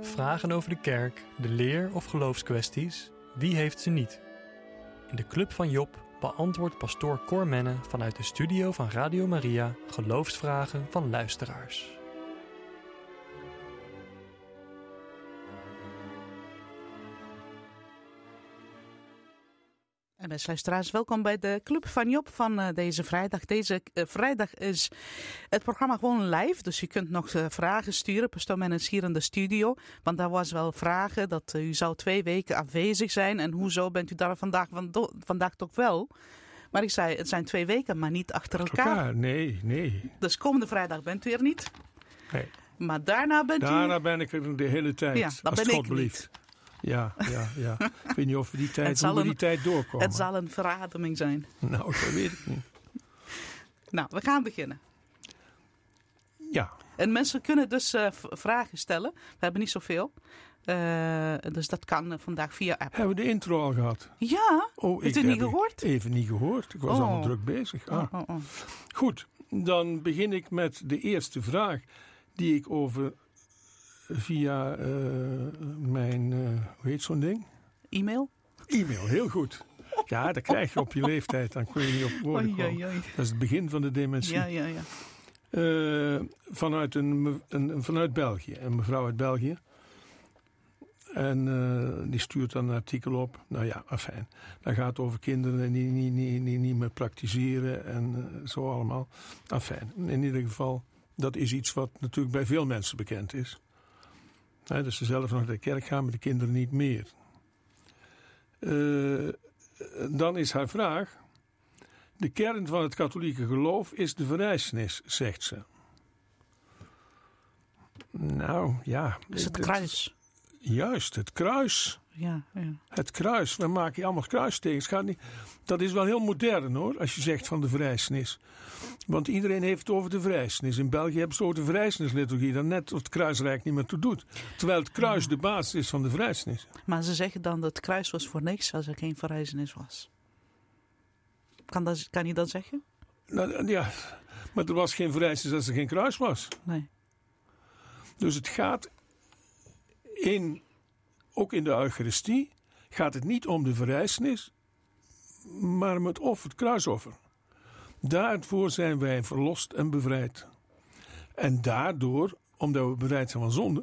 Vragen over de kerk, de leer of geloofskwesties, wie heeft ze niet? In de Club van Job beantwoordt pastoor Cor Menne vanuit de studio van Radio Maria geloofsvragen van luisteraars. En beste luisteraars, welkom bij de Club van Job van deze vrijdag. Deze vrijdag is het programma gewoon live, dus u kunt nog vragen sturen. Pastoor Men is hier in de studio, want daar was wel vragen dat u zou 2 weken afwezig zijn. En hoezo bent u daar vandaag toch wel? Maar ik zei, het zijn 2 weken, maar niet achter elkaar. Nee. Dus komende vrijdag bent u er niet. Nee. Maar daarna ben ik er de hele tijd, ja, als het God belieft. Ja. Ik weet niet of we die tijd doorkomen. Het zal een verademing zijn. Nou, dat weet ik niet. Nou, we gaan beginnen. Ja. En mensen kunnen dus vragen stellen. We hebben niet zoveel. Dus dat kan vandaag via app. Hebben we de intro al gehad? Ja. Heeft u niet gehoord? Even niet gehoord. Ik was allemaal druk bezig. Goed, dan begin ik met de eerste vraag die ik via mijn, hoe heet zo'n ding? E-mail, heel goed. Ja, dat krijg je op je leeftijd, dan kun je niet op woorden komen. Dat is het begin van de dementie. Ja. Vanuit België, een mevrouw uit België. En die stuurt dan een artikel op. Nou ja, afijn. Dat gaat over kinderen die niet meer praktiseren en zo allemaal. Afijn. In ieder geval, dat is iets wat natuurlijk bij veel mensen bekend is. Dat ze zelf nog naar de kerk gaan, maar de kinderen niet meer. Dan is haar vraag: de kern van het katholieke geloof is de verrijzenis, zegt ze. Nou ja. Is het kruis? Juist, het kruis. Ja. Het kruis, we maken allemaal kruistekens. Dat is wel heel modern hoor, als je zegt van de verrijzenis. Want iedereen heeft het over de verrijzenis. In België hebben ze over de verrijzenisliturgie, dat net het kruisrijk niet meer toe doet. Terwijl het kruis de basis is van de verrijzenis. Maar ze zeggen dan dat het kruis was voor niks als er geen verrijzenis was. Kan je dat zeggen? Nou, ja, maar er was geen verrijzenis als er geen kruis was. Nee. Dus het gaat ook in de Eucharistie gaat het niet om de verrijzenis, maar om het kruisoffer. Daarvoor zijn wij verlost en bevrijd. En daardoor, omdat we bevrijd zijn van zonde,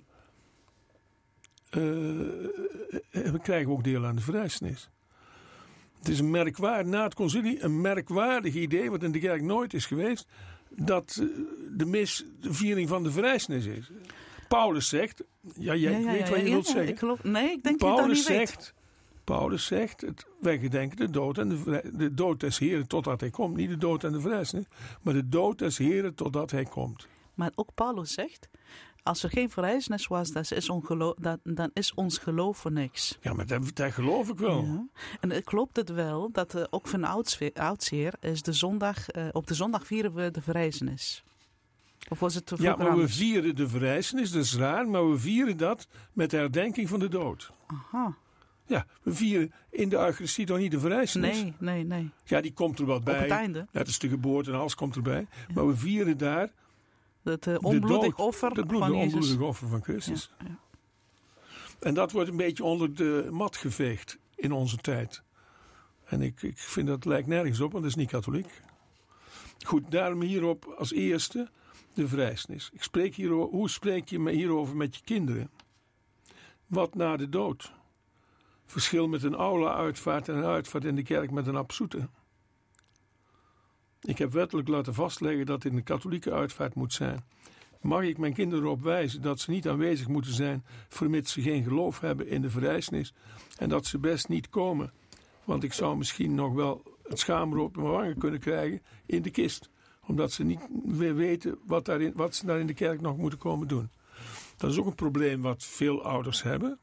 krijgen we ook deel aan de verrijzenis. Het is na het concilie een merkwaardig idee, wat in de kerk nooit is geweest, dat de mis de viering van de verrijzenis is. Paulus zegt, jij weet wat je wilt zeggen. Ik denk dat je dat niet weet. Paulus zegt, wij gedenken de dood en de dood des Heren totdat hij komt. Niet de dood en de verrijzenis, maar de dood des Heren totdat hij komt. Maar ook Paulus zegt, als er geen verrijzenis was, dan is ons geloof voor niks. Ja, maar dat geloof ik wel. Ja. En klopt het wel dat ook van oudsher is op de zondag vieren we de verrijzenis? Of was het ja, maar we vieren de verrijzenis, dat is raar, maar we vieren dat met de herdenking van de dood. Aha. Ja, we vieren in de Eucharistie toch niet de verrijzenis? Nee. Ja, die komt er wat bij. Op het einde. Dat is de geboorte en alles komt erbij. Ja. Maar we vieren daar het onbloedig offer van Jezus. onbloedig offer van Christus. Ja. En dat wordt een beetje onder de mat geveegd in onze tijd. En ik vind dat lijkt nergens op, want dat is niet katholiek. Goed, daarom hierop als eerste de verrijzenis. Hoe spreek je hierover met je kinderen? Wat na de dood? Verschil met een aula-uitvaart en een uitvaart in de kerk met een absoete. Ik heb wettelijk laten vastleggen dat dit een katholieke uitvaart moet zijn. Mag ik mijn kinderen erop wijzen dat ze niet aanwezig moeten zijn, vermits ze geen geloof hebben in de verrijzenis en dat ze best niet komen, want ik zou misschien nog wel het schaamrood op mijn wangen kunnen krijgen in de kist, omdat ze niet meer weten wat ze daar in de kerk nog moeten komen doen. Dat is ook een probleem wat veel ouders hebben.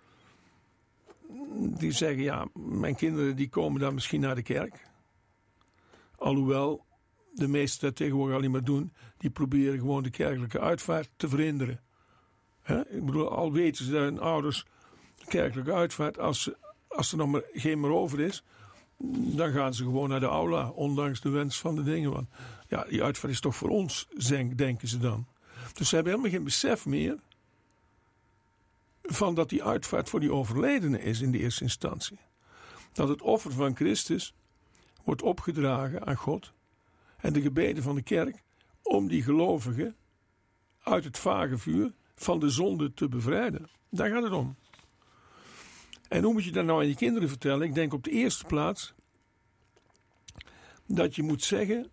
Die zeggen, ja, mijn kinderen die komen dan misschien naar de kerk. Alhoewel de meesten dat tegenwoordig alleen maar doen, die proberen gewoon de kerkelijke uitvaart te verhinderen. Ik bedoel, al weten ze dat hun ouders de kerkelijke uitvaart, als er nog maar geen meer over is, dan gaan ze gewoon naar de aula, ondanks de wens van de dingen. Want ja, die uitvaart is toch voor ons, denken ze dan. Dus ze hebben helemaal geen besef meer van dat die uitvaart voor die overledene is in de eerste instantie. Dat het offer van Christus wordt opgedragen aan God en de gebeden van de kerk om die gelovigen uit het vage vuur van de zonde te bevrijden. Daar gaat het om. En hoe moet je dat nou aan je kinderen vertellen? Ik denk op de eerste plaats dat je moet zeggen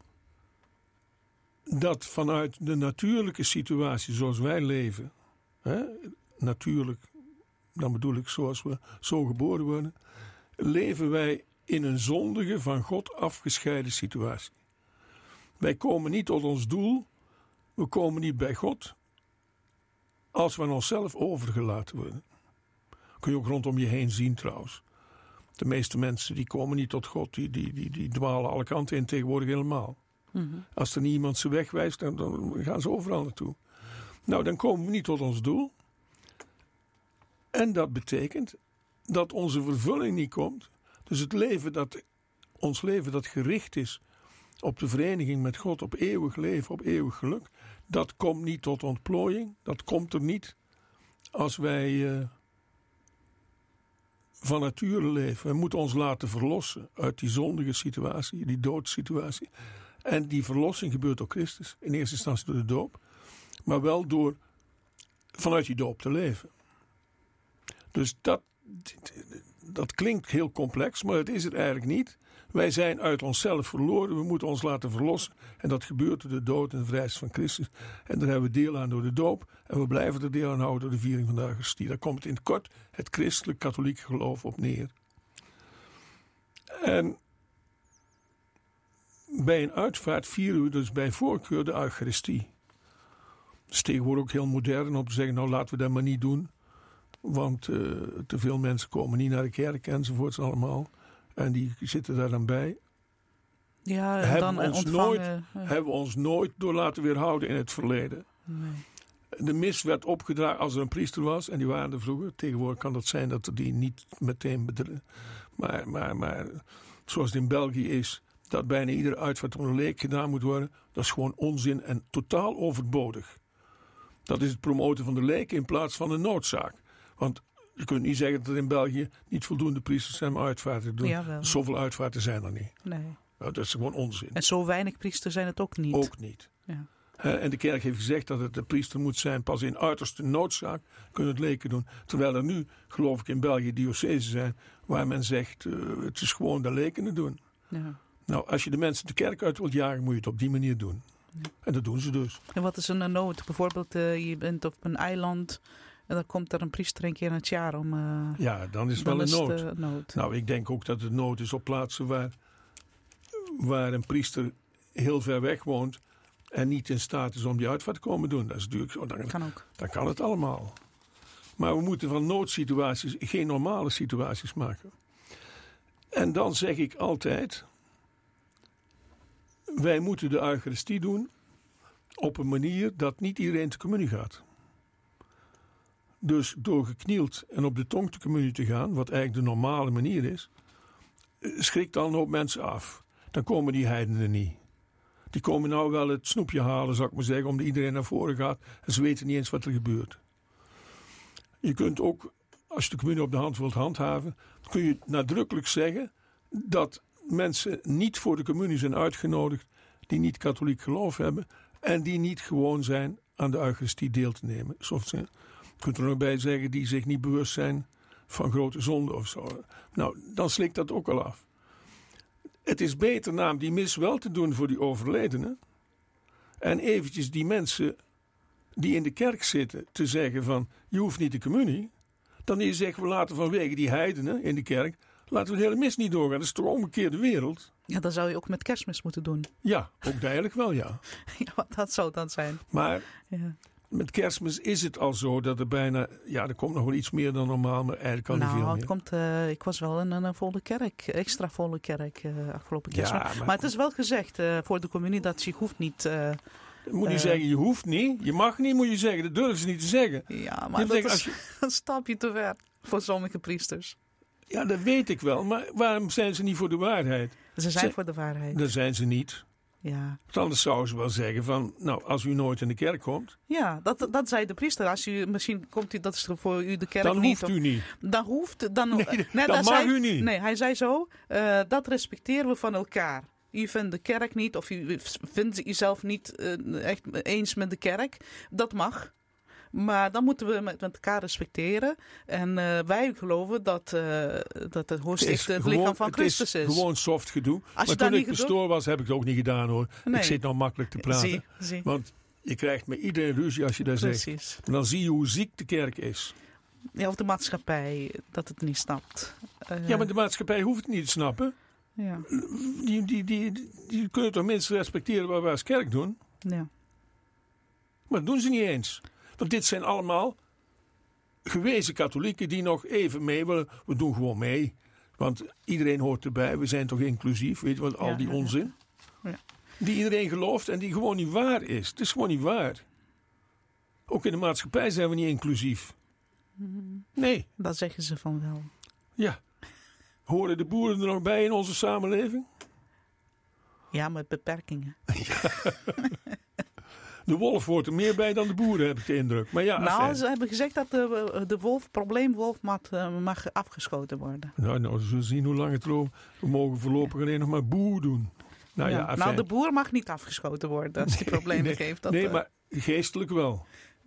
dat vanuit de natuurlijke situatie zoals wij leven, natuurlijk, dan bedoel ik zoals we zo geboren worden, leven wij in een zondige, van God afgescheiden situatie. Wij komen niet tot ons doel, we komen niet bij God, als we aan onszelf overgelaten worden. Kun je ook rondom je heen zien trouwens. De meeste mensen die komen niet tot God, die dwalen alle kanten in tegenwoordig helemaal. Mm-hmm. Als er niet iemand ze wegwijst, dan gaan ze overal naartoe. Nou, dan komen we niet tot ons doel. En dat betekent dat onze vervulling niet komt. Dus ons leven dat gericht is op de vereniging met God, op eeuwig leven, op eeuwig geluk, dat komt niet tot ontplooiing. Dat komt er niet als wij van nature leven. We moeten ons laten verlossen uit die zondige situatie, die doodssituatie. En die verlossing gebeurt door Christus. In eerste instantie door de doop. Maar wel door vanuit die doop te leven. Dus dat klinkt heel complex, maar het is het eigenlijk niet. Wij zijn uit onszelf verloren. We moeten ons laten verlossen. En dat gebeurt door de dood en de verrijzenis van Christus. En daar hebben we deel aan door de doop. En we blijven er deel aan houden door de viering van de Eucharistie. Daar komt in het kort het christelijk-katholieke geloof op neer. En bij een uitvaart vieren we dus bij voorkeur de Eucharistie. Het is tegenwoordig ook heel modern om te zeggen, nou laten we dat maar niet doen. Want te veel mensen komen niet naar de kerk enzovoorts allemaal. En die zitten daar dan bij. Ja, en dan ontvangen. Hebben we ons nooit door laten weerhouden in het verleden. Nee. De mis werd opgedragen als er een priester was. En die waren er vroeger. Tegenwoordig kan dat zijn dat er die niet meteen bedrijven. Maar zoals het in België is, dat bijna iedere uitvaart door een leek gedaan moet worden. Dat is gewoon onzin en totaal overbodig. Dat is het promoten van de leek in plaats van de noodzaak. Want je kunt niet zeggen dat er in België niet voldoende priesters zijn om uitvaarten te doen. Jawel. Zoveel uitvaarten zijn er niet. Nee. Nou, dat is gewoon onzin. En zo weinig priesters zijn het ook niet. Ook niet. Ja. En de kerk heeft gezegd dat het de priester moet zijn. Pas in uiterste noodzaak kunnen het leken doen. Terwijl er nu, geloof ik, in België diocesen zijn waar men zegt, het is gewoon de lekenen doen. Ja. Nou, als je de mensen de kerk uit wilt jagen, moet je het op die manier doen. Ja. En dat doen ze dus. En wat is een nood? Bijvoorbeeld, je bent op een eiland en dan komt er een priester een keer in het jaar om... ja, dan is het wel een nood. Nou, ik denk ook dat het nood is op plaatsen waar een priester heel ver weg woont en niet in staat is om die uitvaart te komen doen. Dat is natuurlijk zo. Dan kan het allemaal. Maar we moeten van noodsituaties geen normale situaties maken. En dan zeg ik altijd, wij moeten de Eucharistie doen op een manier dat niet iedereen te communie gaat. Dus door geknield en op de tong te communie te gaan, wat eigenlijk de normale manier is, schrikt dan een hoop mensen af. Dan komen die heidenen niet. Die komen nou wel het snoepje halen, zou ik maar zeggen, omdat iedereen naar voren gaat en ze weten niet eens wat er gebeurt. Je kunt ook, als je de communie op de hand wilt handhaven, kun je nadrukkelijk zeggen dat mensen niet voor de communie zijn uitgenodigd die niet katholiek geloof hebben en die niet gewoon zijn aan de Eucharistie deel te nemen. Je kunt er nog bij zeggen die zich niet bewust zijn van grote zonde of zo. Nou, dan slikt dat ook al af. Het is beter naam die mis wel te doen voor die overledenen en eventjes die mensen die in de kerk zitten te zeggen van je hoeft niet de communie, dan je zegt we laten vanwege die heidenen in de kerk, laten we de hele mis niet doorgaan. Dat is toch een omgekeerde wereld. Ja, dat zou je ook met Kerstmis moeten doen. Ja, ook eigenlijk wel, ja. Ja, dat zou het dan zijn. Maar ja. Met Kerstmis is het al zo dat er bijna, ja, er komt nog wel iets meer dan normaal, maar eigenlijk al niet veel meer. Ik was wel in een volle kerk, extra volle kerk afgelopen Kerstmis. Ja, maar het is wel gezegd voor de communie dat je hoeft niet... moet je zeggen, je hoeft niet. Je mag niet, moet je zeggen. Dat durven ze niet te zeggen. Ja, maar dat is een stapje te ver voor sommige priesters. Ja, dat weet ik wel. Maar waarom zijn ze niet voor de waarheid? Ze zijn voor de waarheid. Dat zijn ze niet. Ja. Want anders zouden ze wel zeggen van, nou, als u nooit in de kerk komt, Ja, dat zei de priester. Als u, misschien komt u, dat is voor u de kerk dan niet. hoeft u niet. Dan hoeft... Dan, Nee, dan mag u niet. Nee, hij zei zo, dat respecteren we van elkaar. U vindt de kerk niet, of u vindt uzelf niet echt eens met de kerk. Dat mag. Maar dan moeten we met elkaar respecteren. En wij geloven dat het hoofdsticht het lichaam van Christus is. Het is gewoon soft gedoe. Maar je toen ik pastoor was, heb ik het ook niet gedaan hoor. Nee. Ik zit nou makkelijk te praten. Zie. Want je krijgt met iedereen ruzie als je dat zegt. Precies. En dan zie je hoe ziek de kerk is. Ja, of de maatschappij, dat het niet snapt. Ja, maar de maatschappij hoeft het niet te snappen. Ja. Die kunnen toch minstens respecteren wat wij als kerk doen. Ja. Maar dat doen ze niet eens. Want dit zijn allemaal gewezen katholieken die nog even mee willen. We doen gewoon mee. Want iedereen hoort erbij. We zijn toch inclusief. Weet je wat, al die onzin. Ja. Die iedereen gelooft en die gewoon niet waar is. Het is gewoon niet waar. Ook in de maatschappij zijn we niet inclusief. Nee. Dat zeggen ze van wel. Ja. Horen de boeren er nog bij in onze samenleving? Ja, met beperkingen. De wolf hoort er meer bij dan de boeren, heb ik de indruk. Maar ja, nou, ze hebben gezegd dat de probleemwolf mag afgeschoten worden. Nou, we zullen zien hoe lang het loopt. We mogen voorlopig alleen nog maar boer doen. Nou, de boer mag niet afgeschoten worden als hij problemen geeft. Nee, maar geestelijk wel.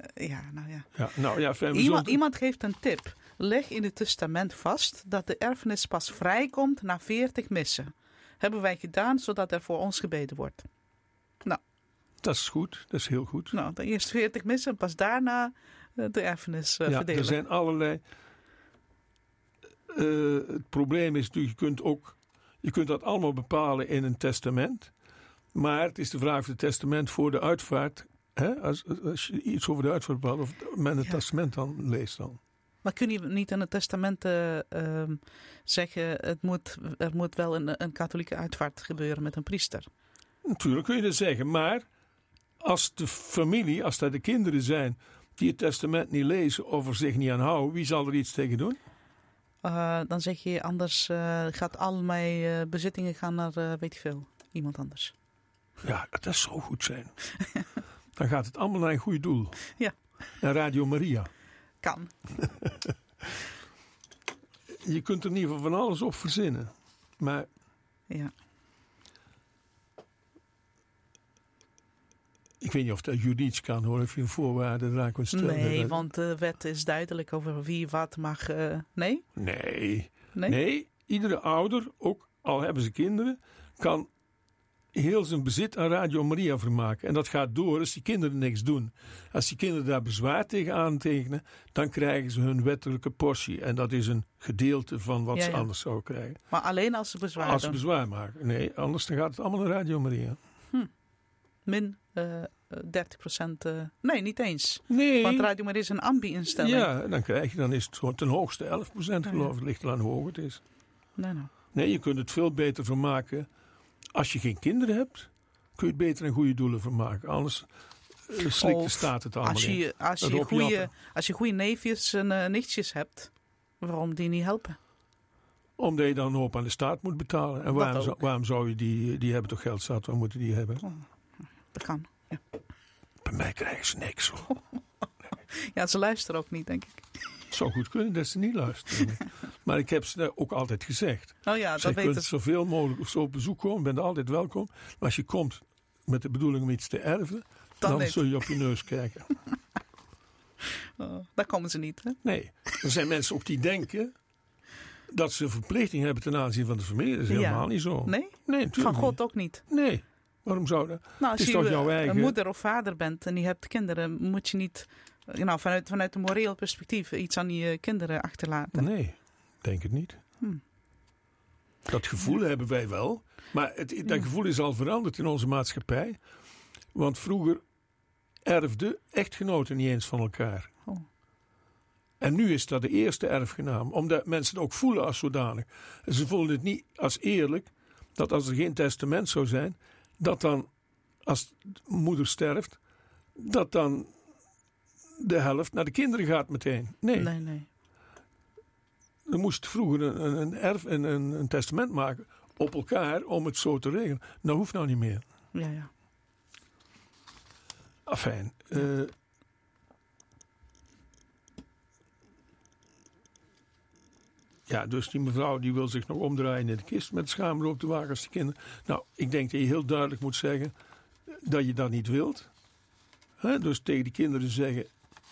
Iemand geeft een tip. Leg in het testament vast dat de erfenis pas vrijkomt na 40 missen. Hebben wij gedaan zodat er voor ons gebeden wordt. Nou. Dat is goed, dat is heel goed. Nou, dan eerst 40 missen en pas daarna de erfenis verdelen. Er zijn allerlei... het probleem is natuurlijk, je kunt dat allemaal bepalen in een testament. Maar het is de vraag of het testament voor de uitvaart... Hè, als je iets over de uitvaart bepaalt, of men het testament dan leest dan. Maar kun je niet in het testament zeggen... er moet wel een katholieke uitvaart gebeuren met een priester? Natuurlijk kun je dat zeggen, maar... Als de familie, als dat de kinderen zijn die het testament niet lezen of er zich niet aan houden, wie zal er iets tegen doen? Dan zeg je anders gaat al mijn bezittingen gaan naar, weet ik veel, iemand anders. Ja, dat zou goed zijn. Dan gaat het allemaal naar een goed doel. Ja. Naar Radio Maria. Kan. Je kunt er in ieder geval van alles op verzinnen. Maar... Ja. Ik weet niet of dat juridisch kan hoor, of je een voorwaarde eraan kunt stellen. Nee, want de wet is duidelijk over wie wat mag. Nee? Nee, iedere ouder, ook al hebben ze kinderen, kan heel zijn bezit aan Radio Maria vermaken. En dat gaat door als die kinderen niks doen. Als die kinderen daar bezwaar tegen aantekenen, dan krijgen ze hun wettelijke portie. En dat is een gedeelte van wat ze anders zouden krijgen. Maar alleen als ze bezwaar doen? Als ze bezwaar maken. Nee, anders dan gaat het allemaal naar Radio Maria. Min 30%. Nee, niet eens. Nee. Want Radio Maria is een ambi-instelling. Ja, dan is het gewoon ten hoogste 11% geloof ik. Het ligt eraan hoe hoog het is. Nee, je kunt het veel beter vermaken. Als je geen kinderen hebt, kun je het beter in goede doelen vermaken. Anders slikt de staat het allemaal in. Als je goede neefjes en nichtjes hebt, waarom die niet helpen? Omdat je dan een hoop aan de staat moet betalen. En waarom zou je die hebben toch geld zat? Waar moeten die hebben? Dat kan, ja. Bij mij krijgen ze niks hoor. Ja, ze luisteren ook niet, denk ik. Het zou goed kunnen dat ze niet luisteren. Maar ik heb ze ook altijd gezegd. Oh ja, dat kunt zoveel mogelijk op bezoek komen, bent altijd welkom. Maar als je komt met de bedoeling om iets te erven, dan zul je op je neus kijken. Daar komen ze niet, hè? Nee, er zijn mensen ook die denken dat ze een verplichting hebben ten aanzien van de familie. Dat is helemaal niet zo. Nee? Nee, van God niet. Ook niet? Nee. Waarom zou dat? Nou, het is toch jouw eigen... een moeder of vader bent en je hebt kinderen, moet je niet vanuit een moreel perspectief iets aan je kinderen achterlaten. Nee, denk het niet. Dat gevoel hebben wij wel. Maar dat gevoel is al veranderd in onze maatschappij. Want vroeger erfden echtgenoten niet eens van elkaar. Oh. En nu is dat de eerste erfgenaam. Omdat mensen het ook voelen als zodanig. En ze voelen het niet als eerlijk dat als er geen testament zou zijn, dat dan, als moeder sterft, dat dan de helft naar de kinderen gaat meteen. Nee. Er moest vroeger een testament maken op elkaar om het zo te regelen. Dat hoeft nou niet meer. Ja. Afijn. Dus die mevrouw die wil zich nog omdraaien in de kist met schaamrood op de wagen als die kinderen. Nou, ik denk dat je heel duidelijk moet zeggen dat je dat niet wilt. Dus tegen die kinderen zeggen,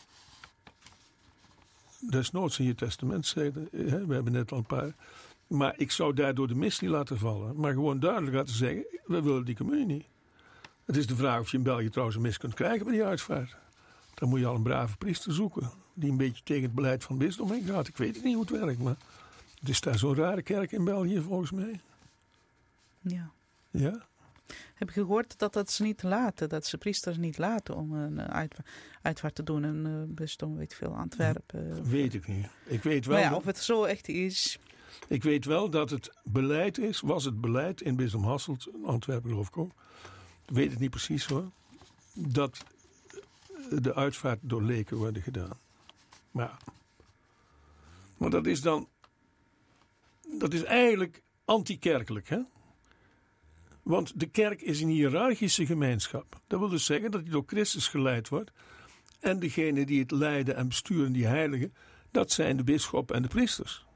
desnoods in je testament zeggen, we hebben net al een paar. Maar ik zou daardoor de mis niet laten vallen. Maar gewoon duidelijk laten zeggen, we willen die communie niet. Het is de vraag of je in België trouwens een mis kunt krijgen bij die uitvaart. Dan moet je al een brave priester zoeken. Die een beetje tegen het beleid van het bisdom heen gaat. Ik weet het niet hoe het werkt, maar het is daar zo'n rare kerk in België volgens mij. Ja. Ja? Heb je gehoord dat ze niet laten, dat ze priesters niet laten om een uitvaart te doen in bisdom, weet veel, Antwerpen? Weet ik niet. Ik weet wel. Maar ja, of het zo echt is. Ik weet wel dat het beleid was het beleid in bisdom Hasselt, Antwerpen geloof ik ook. Ik weet het niet precies hoor. Dat de uitvaart door leken worden gedaan. Maar dat is dan, dat is eigenlijk antikerkelijk, hè? Want de kerk is een hiërarchische gemeenschap. Dat wil dus zeggen dat die door Christus geleid wordt. En degene die het leiden en besturen, die heiligen, dat zijn de bisschop en de priesters.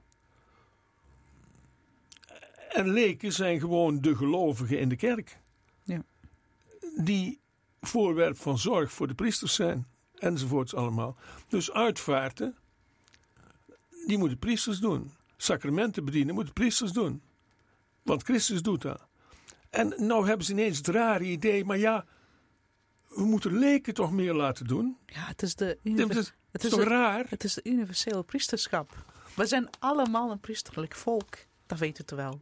En leken zijn gewoon de gelovigen in de kerk. Ja. Die voorwerp van zorg voor de priesters zijn. Enzovoorts allemaal. Dus uitvaarten, die moeten priesters doen. Sacramenten bedienen moeten priesters doen. Want Christus doet dat. En nou hebben ze ineens het rare idee, maar ja, we moeten leken toch meer laten doen. Ja, het is de het is toch raar? Het is de universele priesterschap. We zijn allemaal een priesterlijk volk. Dat weet het wel.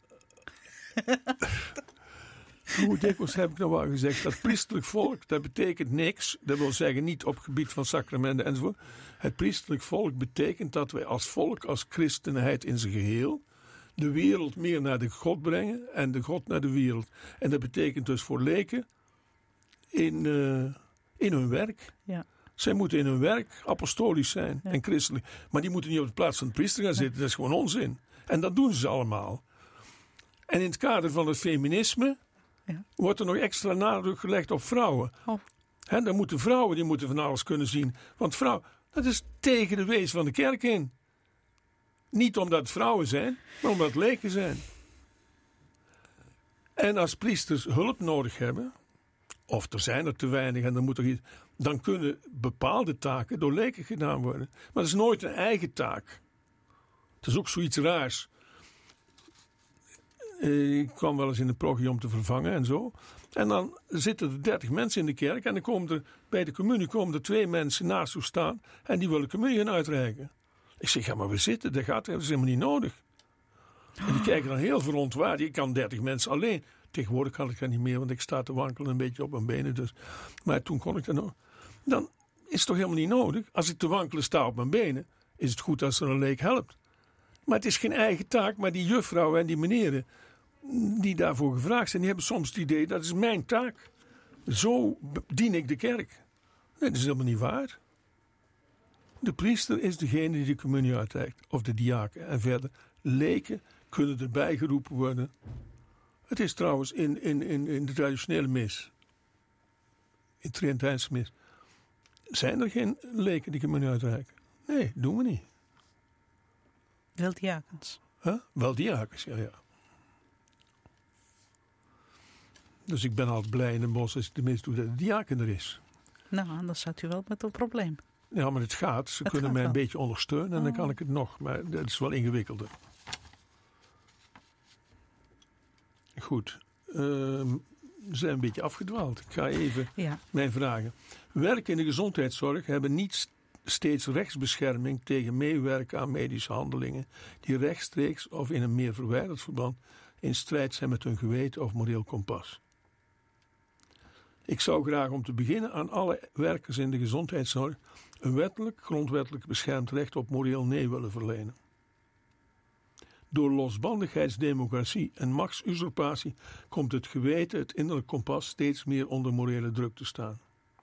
Hoe dikwijls heb ik nou al gezegd, dat priesterlijk volk, dat betekent niks. Dat wil zeggen niet op gebied van sacramenten enzovoort. Het priesterlijk volk betekent dat wij als volk, als christenheid in zijn geheel, de wereld meer naar de God brengen en de God naar de wereld. En dat betekent dus voor leken in hun werk. Ja. Zij moeten in hun werk apostolisch zijn en christelijk. Maar die moeten niet op de plaats van de priester gaan zitten. Dat is gewoon onzin. En dat doen ze allemaal. En in het kader van het feminisme wordt er nog extra nadruk gelegd op vrouwen. Oh. Dan moeten vrouwen die moeten van alles kunnen zien. Want vrouw, dat is tegen de wees van de kerk in. Niet omdat het vrouwen zijn, maar omdat het leken zijn. En als priesters hulp nodig hebben, of er zijn er te weinig en dan moet er iets, dan kunnen bepaalde taken door leken gedaan worden. Maar dat is nooit een eigen taak. Het is ook zoiets raars. Ik kwam wel eens in de parochie om te vervangen en zo. En dan zitten er 30 mensen in de kerk en dan komen er bij de communie 2 mensen naast u staan en die willen communie gaan uitreiken. Ik zeg, ga maar weer zitten, dat is helemaal niet nodig. En die kijken dan heel verontwaardigd. Ik kan 30 mensen alleen. Tegenwoordig kan ik dat niet meer, want ik sta te wankelen een beetje op mijn benen. Dus. Maar toen kon ik dat nog. Dan is het toch helemaal niet nodig. Als ik te wankelen sta op mijn benen, is het goed als er een leek helpt. Maar het is geen eigen taak, maar die juffrouwen en die meneren die daarvoor gevraagd zijn, die hebben soms het idee, dat is mijn taak. Zo dien ik de kerk. Nee, dat is helemaal niet waar. De priester is degene die de communie uitreikt. Of de diaken. En verder, leken kunnen erbij geroepen worden. Het is trouwens in de traditionele mis. In de Tridentijnse mis. Zijn er geen leken die communie uitreiken? Nee, doen we niet. Wel diakens. Wel diakens, ja. Dus ik ben altijd blij in een bos als ik de mis doe dat de diaken er is. Nou, anders zat u wel met een probleem. Ja, maar het gaat. Ze kunnen mij een beetje ondersteunen en dan kan ik het nog. Maar dat is wel ingewikkelder. Goed. We zijn een beetje afgedwaald. Ik ga even mijn vragen. Werken in de gezondheidszorg hebben niet steeds rechtsbescherming tegen meewerken aan medische handelingen die rechtstreeks of in een meer verwijderd verband in strijd zijn met hun geweten of moreel kompas. Ik zou graag om te beginnen aan alle werkers in de gezondheidszorg een grondwettelijk beschermd recht op moreel nee willen verlenen. Door losbandigheidsdemocratie en machtsusurpatie komt het geweten, het innerlijk kompas, steeds meer onder morele druk te staan.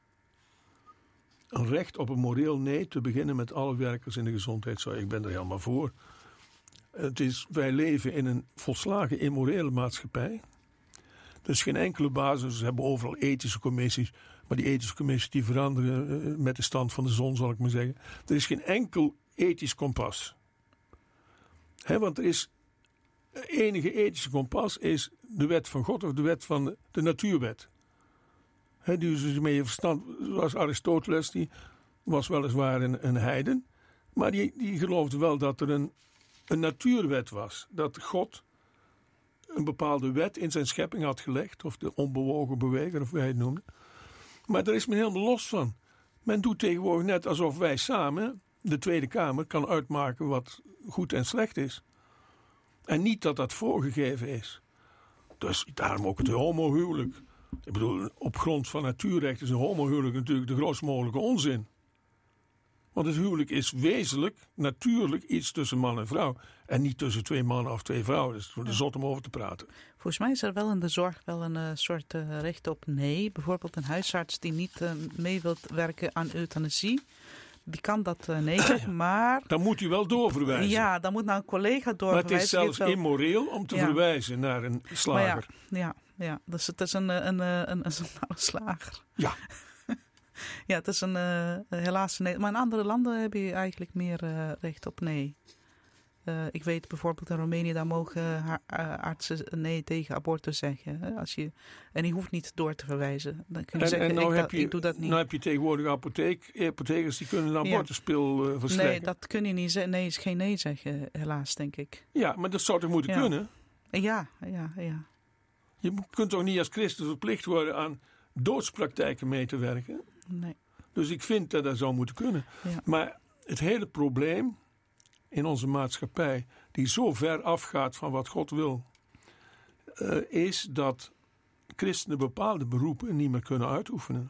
Een recht op een moreel nee te beginnen met alle werkers in de gezondheidszorg. Ik ben er helemaal voor. Wij leven in een volslagen immorele maatschappij. Er is geen enkele basis. Ze hebben overal ethische commissies. Maar die ethische commissies die veranderen met de stand van de zon, zal ik maar zeggen. Er is geen enkel ethisch kompas. Want er is... Het enige ethische kompas is de wet van God of de wet van de natuurwet. Die is dus mee verstand, zoals Aristoteles, die was weliswaar een heiden. Maar die geloofde wel dat er een natuurwet was. Dat God een bepaalde wet in zijn schepping had gelegd. Of de onbewogen beweger, of hoe hij het noemde. Maar daar is men helemaal los van. Men doet tegenwoordig net alsof wij samen, de Tweede Kamer, kan uitmaken wat goed en slecht is. En niet dat dat voorgegeven is. Dus daarom ook het homohuwelijk. Ik bedoel, op grond van natuurrecht is een homohuwelijk natuurlijk de grootst mogelijke onzin. Want het huwelijk is wezenlijk, natuurlijk iets tussen man en vrouw. En niet tussen 2 mannen of 2 vrouwen. Dus het is zot om over te praten. Volgens mij is er wel in de zorg wel een soort recht op nee. Bijvoorbeeld een huisarts die niet mee wilt werken aan euthanasie. Die kan dat nee zeggen, maar... Dan moet u wel doorverwijzen. Ja, dan moet naar een collega doorverwijzen. Maar het is zelfs immoreel om te verwijzen naar een slager. Ja, dus het is een slager. Ja. Ja, het is helaas nee. Maar in andere landen heb je eigenlijk meer recht op nee. Ik weet bijvoorbeeld in Roemenië, daar mogen artsen nee tegen abortus zeggen. Hè? En die hoeft niet door te verwijzen. Dan kun je zeggen, ik doe dat niet. Nou heb je tegenwoordig apothekers die kunnen een abortuspil verstrekken. Nee, dat kun je niet zeggen. Nee, is geen nee zeggen, helaas, denk ik. Ja, maar dat zou toch moeten kunnen? Ja. Je kunt toch niet als christen verplicht worden aan doodspraktijken mee te werken? Nee. Dus ik vind dat zou moeten kunnen. Ja. Maar het hele probleem in onze maatschappij, die zo ver afgaat van wat God wil, is dat christenen bepaalde beroepen niet meer kunnen uitoefenen.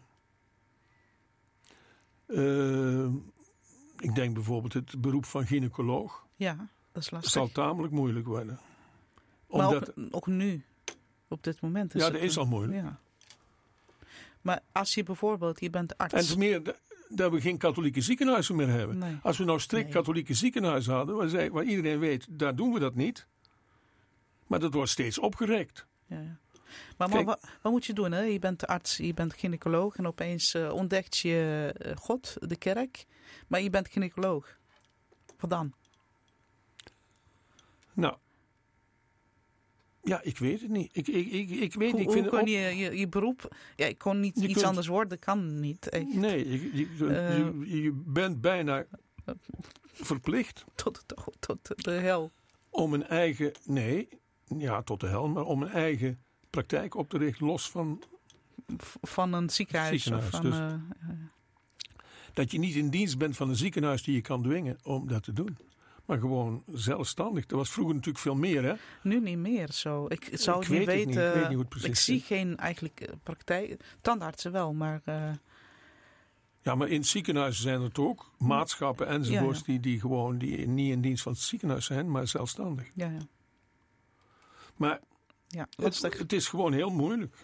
Ik denk bijvoorbeeld het beroep van gynaecoloog. Ja, dat is lastig. Zal tamelijk moeilijk worden. Maar ook nu, op dit moment is dat is al moeilijk. Ja. Maar als je bijvoorbeeld, je bent arts. En het is meer dat we geen katholieke ziekenhuizen meer hebben. Nee. Als we nou strikt katholieke ziekenhuizen hadden, waar iedereen weet, daar doen we dat niet. Maar dat wordt steeds opgerekt. Ja. Maar wat moet je doen? Hè? Je bent arts, je bent gynaecoloog en opeens ontdekt je God, de kerk. Maar je bent gynaecoloog. Wat dan? Nou. Ja, ik weet het niet. Hoe kon je beroep... Ja, ik kon niet iets anders worden, kan niet. Echt. Nee, je bent bijna verplicht. Tot de hel. Om een eigen... Nee, ja, tot de hel. Maar om een eigen praktijk op te richten, los van... Van een ziekenhuis. Of van, dus, dat je niet in dienst bent van een ziekenhuis die je kan dwingen om dat te doen. Maar gewoon zelfstandig. Dat was vroeger natuurlijk veel meer, hè? Nu niet meer zo. Ik zou het niet weten. Ik weet niet hoe het precies ik zie geen eigenlijk praktijk. Tandartsen wel, maar... Ja, maar in ziekenhuizen zijn er toch ook maatschappen enzovoorts... Die niet in dienst van het ziekenhuis zijn, maar zelfstandig. Ja. Maar het is gewoon heel moeilijk.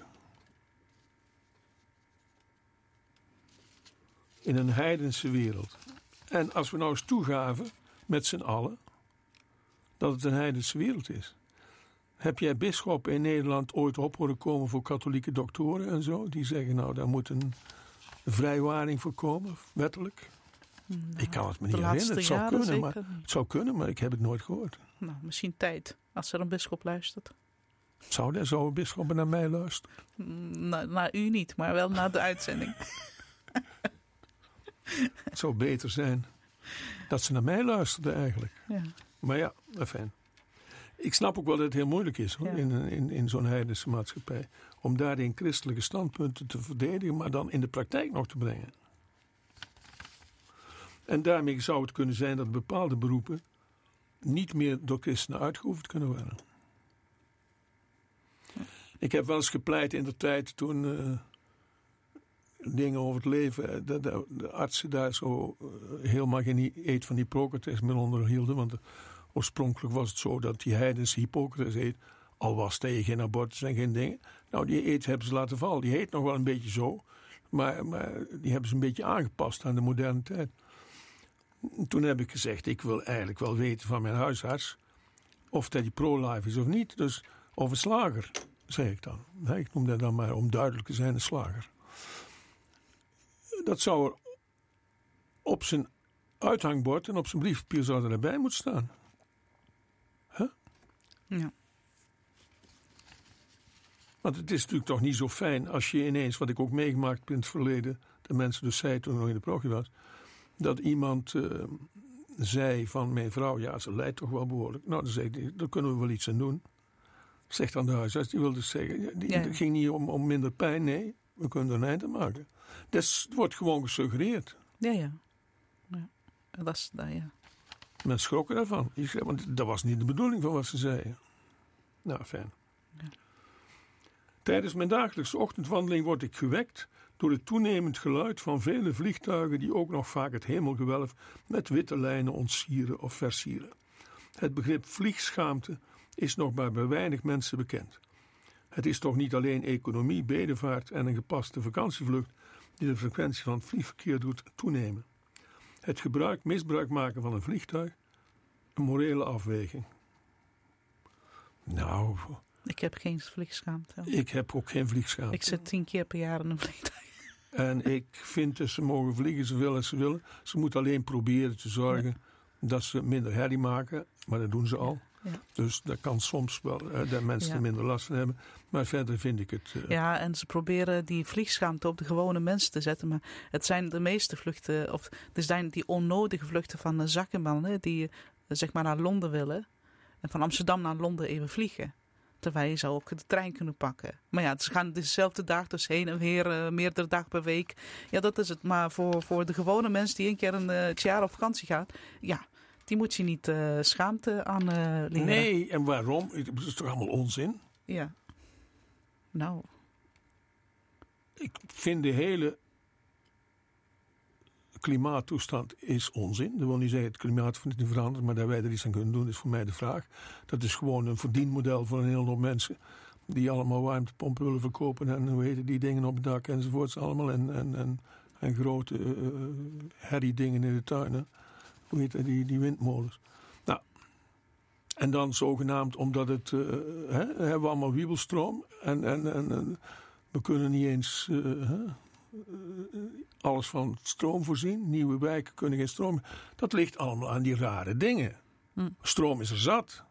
In een heidense wereld. En als we nou eens toegaven... met z'n allen, dat het een heidense wereld is. Heb jij bisschoppen in Nederland ooit op horen komen voor katholieke doktoren en zo? Die zeggen, nou, daar moet een vrijwaring voor komen, wettelijk. Nou, ik kan het me niet herinneren. Het zou kunnen, maar ik heb het nooit gehoord. Nou, misschien tijd, als er een bisschop luistert. Zou bisschoppen naar mij luisteren? Naar u niet, maar wel naar de uitzending. Het zou beter zijn dat ze naar mij luisterden eigenlijk. Ja. Maar ja, fijn. Ik snap ook wel dat het heel moeilijk is hoor, in zo'n heidense maatschappij. Om daarin christelijke standpunten te verdedigen, maar dan in de praktijk nog te brengen. En daarmee zou het kunnen zijn dat bepaalde beroepen niet meer door christenen uitgeoefend kunnen worden. Ik heb wel eens gepleit in de tijd toen... dingen over het leven, de artsen daar zo helemaal geen eed van Hippocrates meer onderhielden. Want oorspronkelijk was het zo dat die heidense Hippocrates eed, al was tegen geen abortus en geen dingen. Nou, die eed hebben ze laten vallen. Die heet nog wel een beetje zo, maar die hebben ze een beetje aangepast aan de moderne tijd. Toen heb ik gezegd, ik wil eigenlijk wel weten van mijn huisarts of dat die pro-life is of niet. Dus of een slager zeg ik dan. Ik noem dat dan maar om duidelijk te zijn een slager. Dat zou er op zijn uithangbord en op zijn briefpapier zou er erbij moeten staan. Huh? Ja. Want het is natuurlijk toch niet zo fijn als je ineens, wat ik ook meegemaakt heb in het verleden, de mensen dus zeiden toen ik nog in de parochie was, dat iemand zei van mijn vrouw, ja, ze lijdt toch wel behoorlijk. Nou, dan zei ik, daar kunnen we wel iets aan doen. Zegt dan de huisarts, die wilde zeggen, het ging niet om minder pijn, nee, we kunnen er een eind aan maken. Dus het wordt gewoon gesuggereerd. Ja. Dat is dat, ja. Men schrokken daarvan. Want dat was niet de bedoeling van wat ze zeiden. Nou, fijn. Ja. Tijdens mijn dagelijkse ochtendwandeling word ik gewekt door het toenemend geluid van vele vliegtuigen die ook nog vaak het hemelgewelf met witte lijnen ontsieren of versieren. Het begrip vliegschaamte is nog maar bij weinig mensen bekend. Het is toch niet alleen economie, bedevaart en een gepaste vakantievlucht die de frequentie van het vliegverkeer doet toenemen. Het misbruik maken van een vliegtuig, een morele afweging. Nou, ik heb geen vliegschaamte. Ik heb ook geen vliegschaamte. Ik zit 10 keer per jaar in een vliegtuig. En ik vind dat ze mogen vliegen zoveel als ze willen. Ze moeten alleen proberen te zorgen dat ze minder herrie maken. Maar dat doen ze al. Ja. Dus dat kan soms wel dat mensen er minder last van hebben. Maar verder vind ik het... Ja, en ze proberen die vliegschaamte op de gewone mensen te zetten. Maar het zijn de meeste vluchten... Of er zijn die onnodige vluchten van zakkenmannen die zeg maar naar Londen willen. En van Amsterdam naar Londen even vliegen. Terwijl je zou ook de trein kunnen pakken. Maar ja, ze gaan dezelfde dag dus heen en weer meerdere dagen per week. Ja, dat is het. Maar voor de gewone mensen die een keer het jaar op vakantie gaat... Ja, die moet je niet schaamte aan leren. Nee, en waarom? Het is toch allemaal onzin? Ja. Nou. Ik vind de hele klimaattoestand is onzin. Dat wil niet zeggen het klimaat niet verandert, maar dat wij er iets aan kunnen doen is voor mij de vraag. Dat is gewoon een verdienmodel voor een hele hoop mensen die allemaal warmtepompen willen verkopen en hoe heet die dingen op het dak enzovoorts allemaal en grote herriedingen in de tuinen. Hoe heet die windmolens. Nou, en dan zogenaamd omdat het hebben we allemaal wiebelstroom en we kunnen niet eens alles van stroom voorzien. Nieuwe wijken kunnen geen stroom. Dat ligt allemaal aan die rare dingen. Stroom is er zat.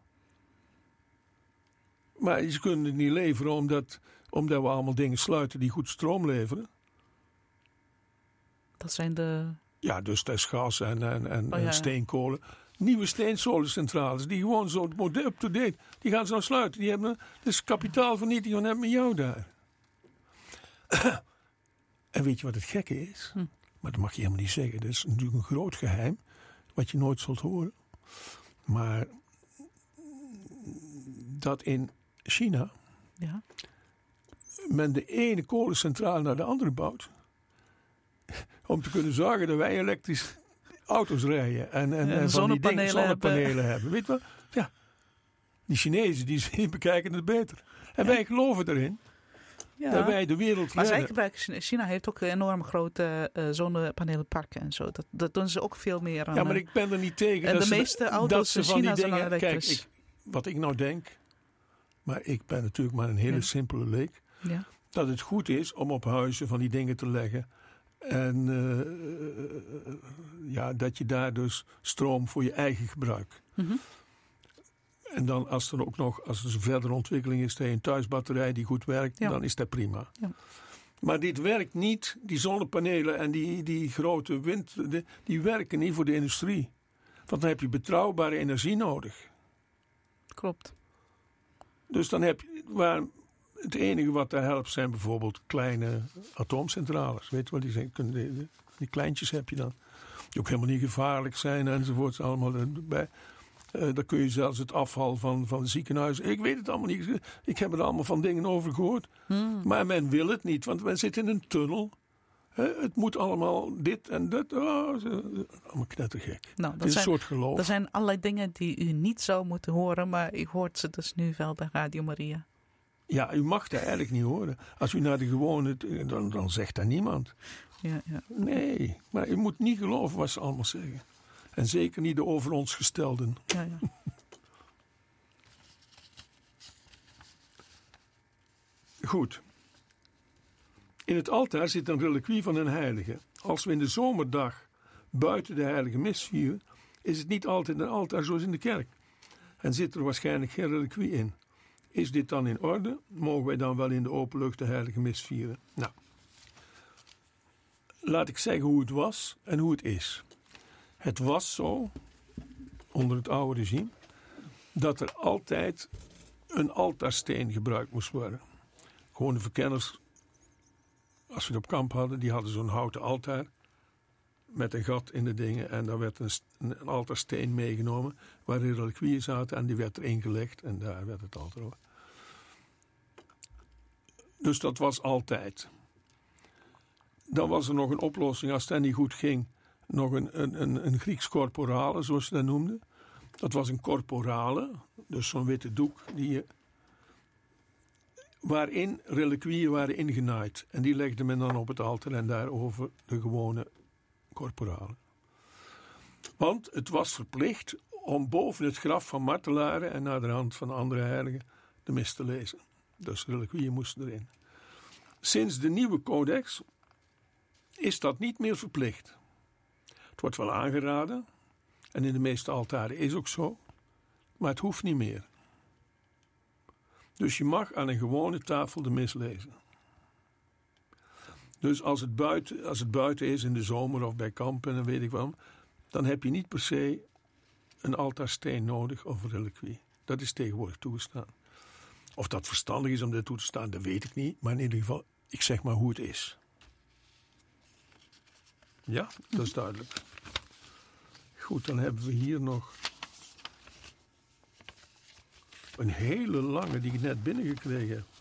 Maar ze kunnen het niet leveren omdat we allemaal dingen sluiten die goed stroom leveren. Dat zijn de... Ja, dus dat is gas en steenkolen. Nieuwe steenkolencentrales die gewoon zo up-to-date, die gaan ze nou sluiten. Die hebben, dat is kapitaalvernietiging van hebben met jou daar. En weet je wat het gekke is? Maar dat mag je helemaal niet zeggen. Dat is natuurlijk een groot geheim, wat je nooit zult horen. Maar dat in China men de ene kolencentrale naar de andere bouwt. Om te kunnen zorgen dat wij elektrisch auto's rijden en van die dingen zonnepanelen hebben. Weet je wat? Ja. Die Chinezen die bekijken het beter. En wij geloven erin. Ja. Dat wij de wereld maar zij gebruiken, China heeft ook enorme grote zonnepanelenparken en zo. Dat doen ze ook veel meer aan. Ja, maar ik ben er niet tegen. En de meeste auto's in China zijn elektrisch. Kijk, wat ik nou denk, maar ik ben natuurlijk maar een hele simpele leek. Ja. Dat het goed is om op huizen van die dingen te leggen. En dat je daar dus stroom voor je eigen gebruik. En dan als er een verdere ontwikkeling is, een thuisbatterij die goed werkt, dan is dat prima. Ja. Maar dit werkt niet, die zonnepanelen en die grote wind, die werken niet voor de industrie. Want dan heb je betrouwbare energie nodig. Klopt. Dus dan heb je, het enige wat daar helpt zijn bijvoorbeeld kleine atoomcentrales. Weet je wel, die kleintjes heb je dan. Die ook helemaal niet gevaarlijk zijn enzovoorts allemaal erbij. Dan kun je zelfs het afval van ziekenhuizen. Ik weet het allemaal niet. Ik heb er allemaal van dingen over gehoord. Maar men wil het niet, want men zit in een tunnel. Het moet allemaal dit en dat. Allemaal knettergek. Nou, het is een soort geloof. Er zijn allerlei dingen die u niet zou moeten horen, maar u hoort ze dus nu wel bij Radio Maria. Ja, u mag dat eigenlijk niet horen. Als u naar de gewone... Dan zegt dat niemand. Ja. Nee, maar u moet niet geloven wat ze allemaal zeggen. En zeker niet de over ons gestelden. Ja. Goed. In het altaar zit een reliquie van een heilige. Als we in de zomerdag buiten de heilige mis vieren, is het niet altijd een altaar zoals in de kerk. En zit er waarschijnlijk geen reliquie in. Is dit dan in orde? Mogen wij dan wel in de open lucht de heilige mis vieren? Nou, laat ik zeggen hoe het was en hoe het is. Het was zo, onder het oude regime, dat er altijd een altaarsteen gebruikt moest worden. Gewoon de verkenners, als we het op kamp hadden, die hadden zo'n houten altaar met een gat in de dingen en daar werd een altaarsteen meegenomen waar de reliquieën zaten en die werd erin gelegd en daar werd het altaar over. Dus dat was altijd. Dan was er nog een oplossing als het niet goed ging, nog een Grieks corporale, zoals ze dat noemden. Dat was een corporale, dus zo'n witte doek waarin reliquieën waren ingenaaid. En die legde men dan op het altaar en daarover de gewone corporale. Want het was verplicht om boven het graf van martelaren en naar de hand van andere heiligen de mis te lezen. Dus reliquieën moesten erin. Sinds de nieuwe codex is dat niet meer verplicht. Het wordt wel aangeraden en in de meeste altaren is ook zo, maar het hoeft niet meer. Dus je mag aan een gewone tafel de mis lezen. Dus als het buiten is in de zomer of bij kampen en weet ik wel, dan heb je niet per se een altaarsteen nodig of een reliquie. Dat is tegenwoordig toegestaan. Of dat verstandig is om dat toe te staan, dat weet ik niet. Maar in ieder geval, ik zeg maar hoe het is. Ja, dat is duidelijk. Goed, dan hebben we hier nog een hele lange die ik net binnengekregen heb.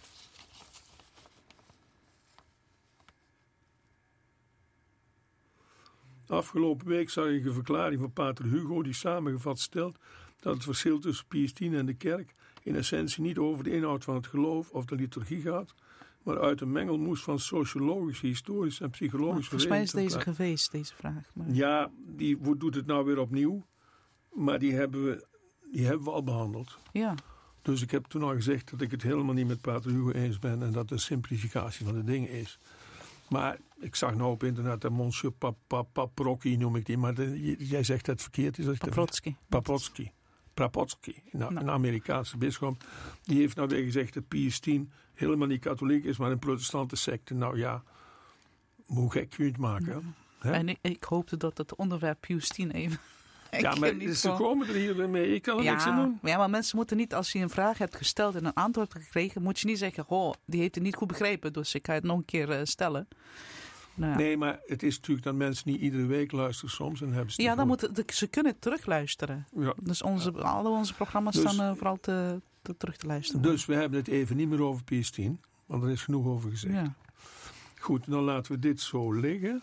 Afgelopen week zag ik een verklaring van pater Hugo die samengevat stelt dat het verschil tussen Pius X en de kerk in essentie niet over de inhoud van het geloof of de liturgie gaat, maar uit een mengelmoes van sociologische, historische en psychologische redenen. Volgens mij is deze geweest, deze vraag. Maar... Ja, die doet het nou weer opnieuw, maar die hebben we al behandeld. Ja. Dus ik heb toen al gezegd dat ik het helemaal niet met pater Hugo eens ben en dat het een simplificatie van de dingen is. Maar ik zag nou op internet dat Monsieur Paprocki noem ik die, maar jij zegt dat het verkeerd is. Paprocki, een Amerikaanse bisschop, die heeft nou weer gezegd dat Pius X helemaal niet katholiek is, maar een protestante secte. Nou ja, hoe gek kun je het maken? Ja. En ik hoopte dat het onderwerp Pius X even... Ja, maar ze komen er hier mee. Ik kan er niks aan doen. Ja, maar mensen moeten niet, als je een vraag hebt gesteld en een antwoord gekregen, moet je niet zeggen, die heeft het niet goed begrepen, dus ik ga het nog een keer stellen. Nou ja. Nee, maar het is natuurlijk dat mensen niet iedere week luisteren soms en hebben ze dan ze kunnen terugluisteren. Ja. Dus alle onze programma's staan vooral terug te luisteren. Dus we hebben het even niet meer over Pius X, want er is genoeg over gezegd. Ja. Goed, dan laten we dit zo liggen.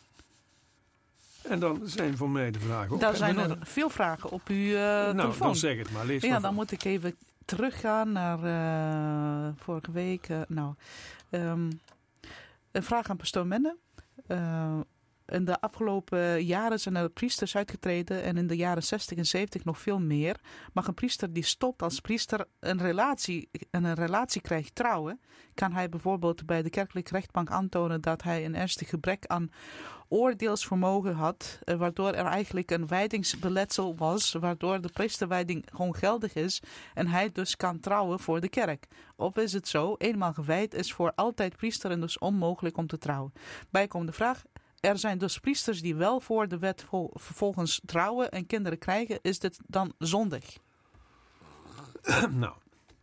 En dan zijn voor mij de vragen ook. Daar zijn er veel vragen op uw telefoon. Nou, dan zeg het maar. Lees maar dan moet ik even teruggaan naar vorige week. Een vraag aan pastoor Menne. In de afgelopen jaren zijn er priesters uitgetreden en in de jaren 60 en 70 nog veel meer. Mag een priester die stopt als priester een relatie krijgt trouwen, kan hij bijvoorbeeld bij de kerkelijke rechtbank aantonen dat hij een ernstig gebrek aan oordeelsvermogen had, waardoor er eigenlijk een wijdingsbeletsel was, waardoor de priesterwijding gewoon geldig is en hij dus kan trouwen voor de kerk. Of is het zo, eenmaal gewijd is voor altijd priester en dus onmogelijk om te trouwen? Bijkomende vraag. Er zijn dus priesters die wel voor de wet vervolgens trouwen en kinderen krijgen. Is dit dan zondig? Nou.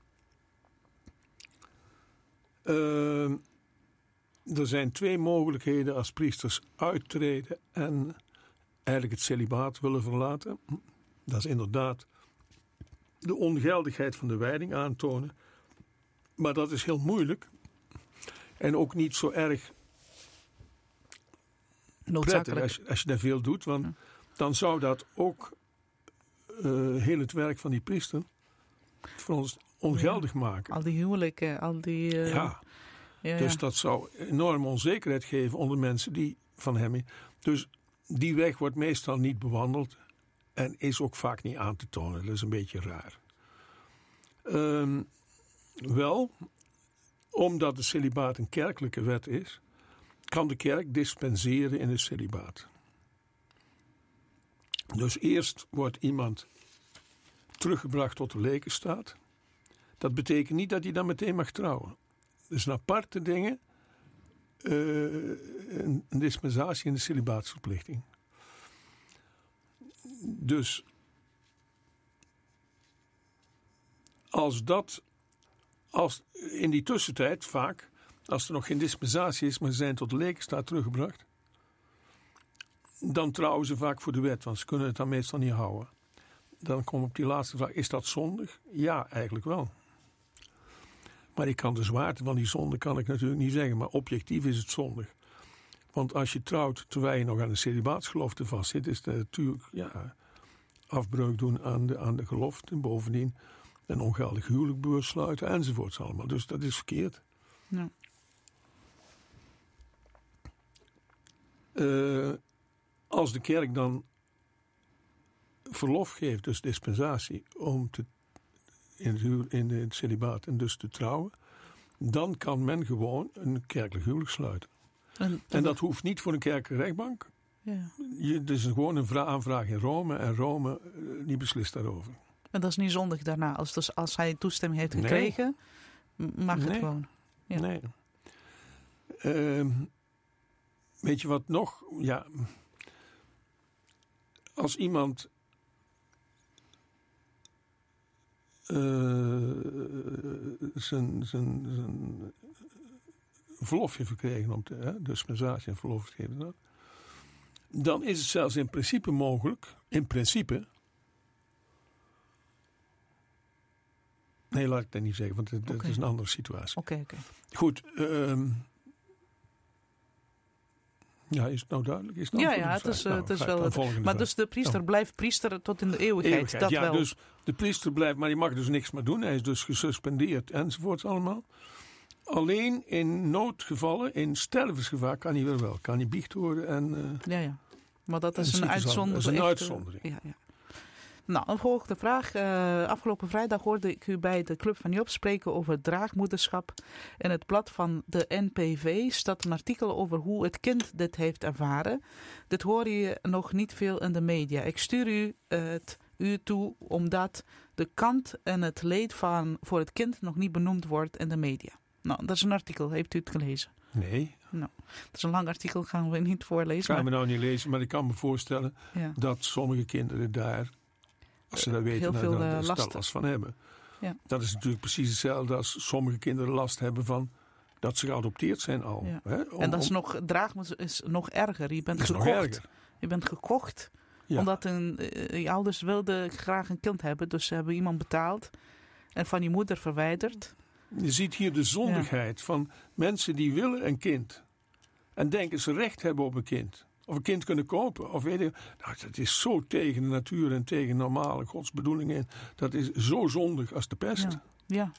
Er zijn twee mogelijkheden als priesters uittreden en eigenlijk het celibaat willen verlaten. Dat is inderdaad de ongeldigheid van de wijding aantonen. Maar dat is heel moeilijk. En ook niet zo erg prettig als je daar veel doet. Want dan zou dat ook heel het werk van die priester voor ons ongeldig maken. Al die huwelijken, al die... Dus dat zou enorme onzekerheid geven onder mensen die van hem... Dus die weg wordt meestal niet bewandeld en is ook vaak niet aan te tonen. Dat is een beetje raar. Wel, omdat de celibaat een kerkelijke wet is, kan de kerk dispenseren in het celibaat. Dus eerst wordt iemand teruggebracht tot de lekenstaat. Dat betekent niet dat hij dan meteen mag trouwen. Dus een aparte dingen, een dispensatie in de celibaatsverplichting. Dus als in die tussentijd vaak, als er nog geen dispensatie is, maar ze zijn tot de lekenstaat teruggebracht, dan trouwen ze vaak voor de wet, want ze kunnen het dan meestal niet houden. Dan kom ik op die laatste vraag, is dat zondig? Ja, eigenlijk wel. Maar ik kan de zwaarte van die zonde kan ik natuurlijk niet zeggen, maar objectief is het zondig. Want als je trouwt terwijl je nog aan de celibaatsgelofte vastzit, is het natuurlijk afbreuk doen aan de gelofte. Bovendien een ongeldig huwelijk besluiten enzovoorts allemaal. Dus dat is verkeerd. Ja. Als de kerk dan verlof geeft, dus dispensatie, om in het celibaat en dus te trouwen, dan kan men gewoon een kerkelijk huwelijk sluiten. En dat hoeft niet voor een kerkelijke rechtbank. Ja. Het is gewoon een aanvraag in Rome en Rome die beslist daarover. En dat is niet zondig daarna. Als hij toestemming heeft gekregen, mag het gewoon. Ja. Nee. Weet je wat nog? Ja. Als iemand zijn verlof heeft gekregen om dispensatie en verlof te geven, dan is het zelfs in principe mogelijk, nee, laat ik dat niet zeggen, want dat is een andere situatie. Oké. Goed, ja, is het nou duidelijk? Het is wel. Maar dus de priester blijft priester tot in de eeuwigheid. Dat ja, wel. Dus de priester blijft, maar die mag dus niks meer doen. Hij is dus gesuspendeerd enzovoorts allemaal. Alleen in noodgevallen, in stervensgevaar, kan hij wel. Kan hij biecht worden en. Ja. Maar dat is een uitzondering. Dat is een uitzondering. Ja. Nou, een volgende vraag. Afgelopen vrijdag hoorde ik u bij de Club van Job spreken over het draagmoederschap. In het blad van de NPV staat een artikel over hoe het kind dit heeft ervaren. Dit hoor je nog niet veel in de media. Ik stuur u het toe omdat de kant en het leed voor het kind nog niet benoemd wordt in de media. Nou, dat is een artikel. Heeft u het gelezen? Nee. Nou, dat is een lang artikel, gaan we niet voorlezen. Gaan we nou niet lezen, maar ik kan me voorstellen dat sommige kinderen daar, als ze dat weten, daar last van hebben. Ja. Dat is natuurlijk precies hetzelfde als sommige kinderen last hebben van dat ze geadopteerd zijn al. Ja. Hè? En dat is draagmoeder is nog erger. Je bent gekocht. Erger. Je bent gekocht omdat je ouders wilden graag een kind hebben. Dus ze hebben iemand betaald en van je moeder verwijderd. Je ziet hier de zondigheid van mensen die willen een kind. En denken ze recht hebben op een kind. Of een kind kunnen kopen. Of weet je, nou, dat is zo tegen de natuur en tegen normale godsbedoelingen. Dat is zo zondig als de pest. Ja.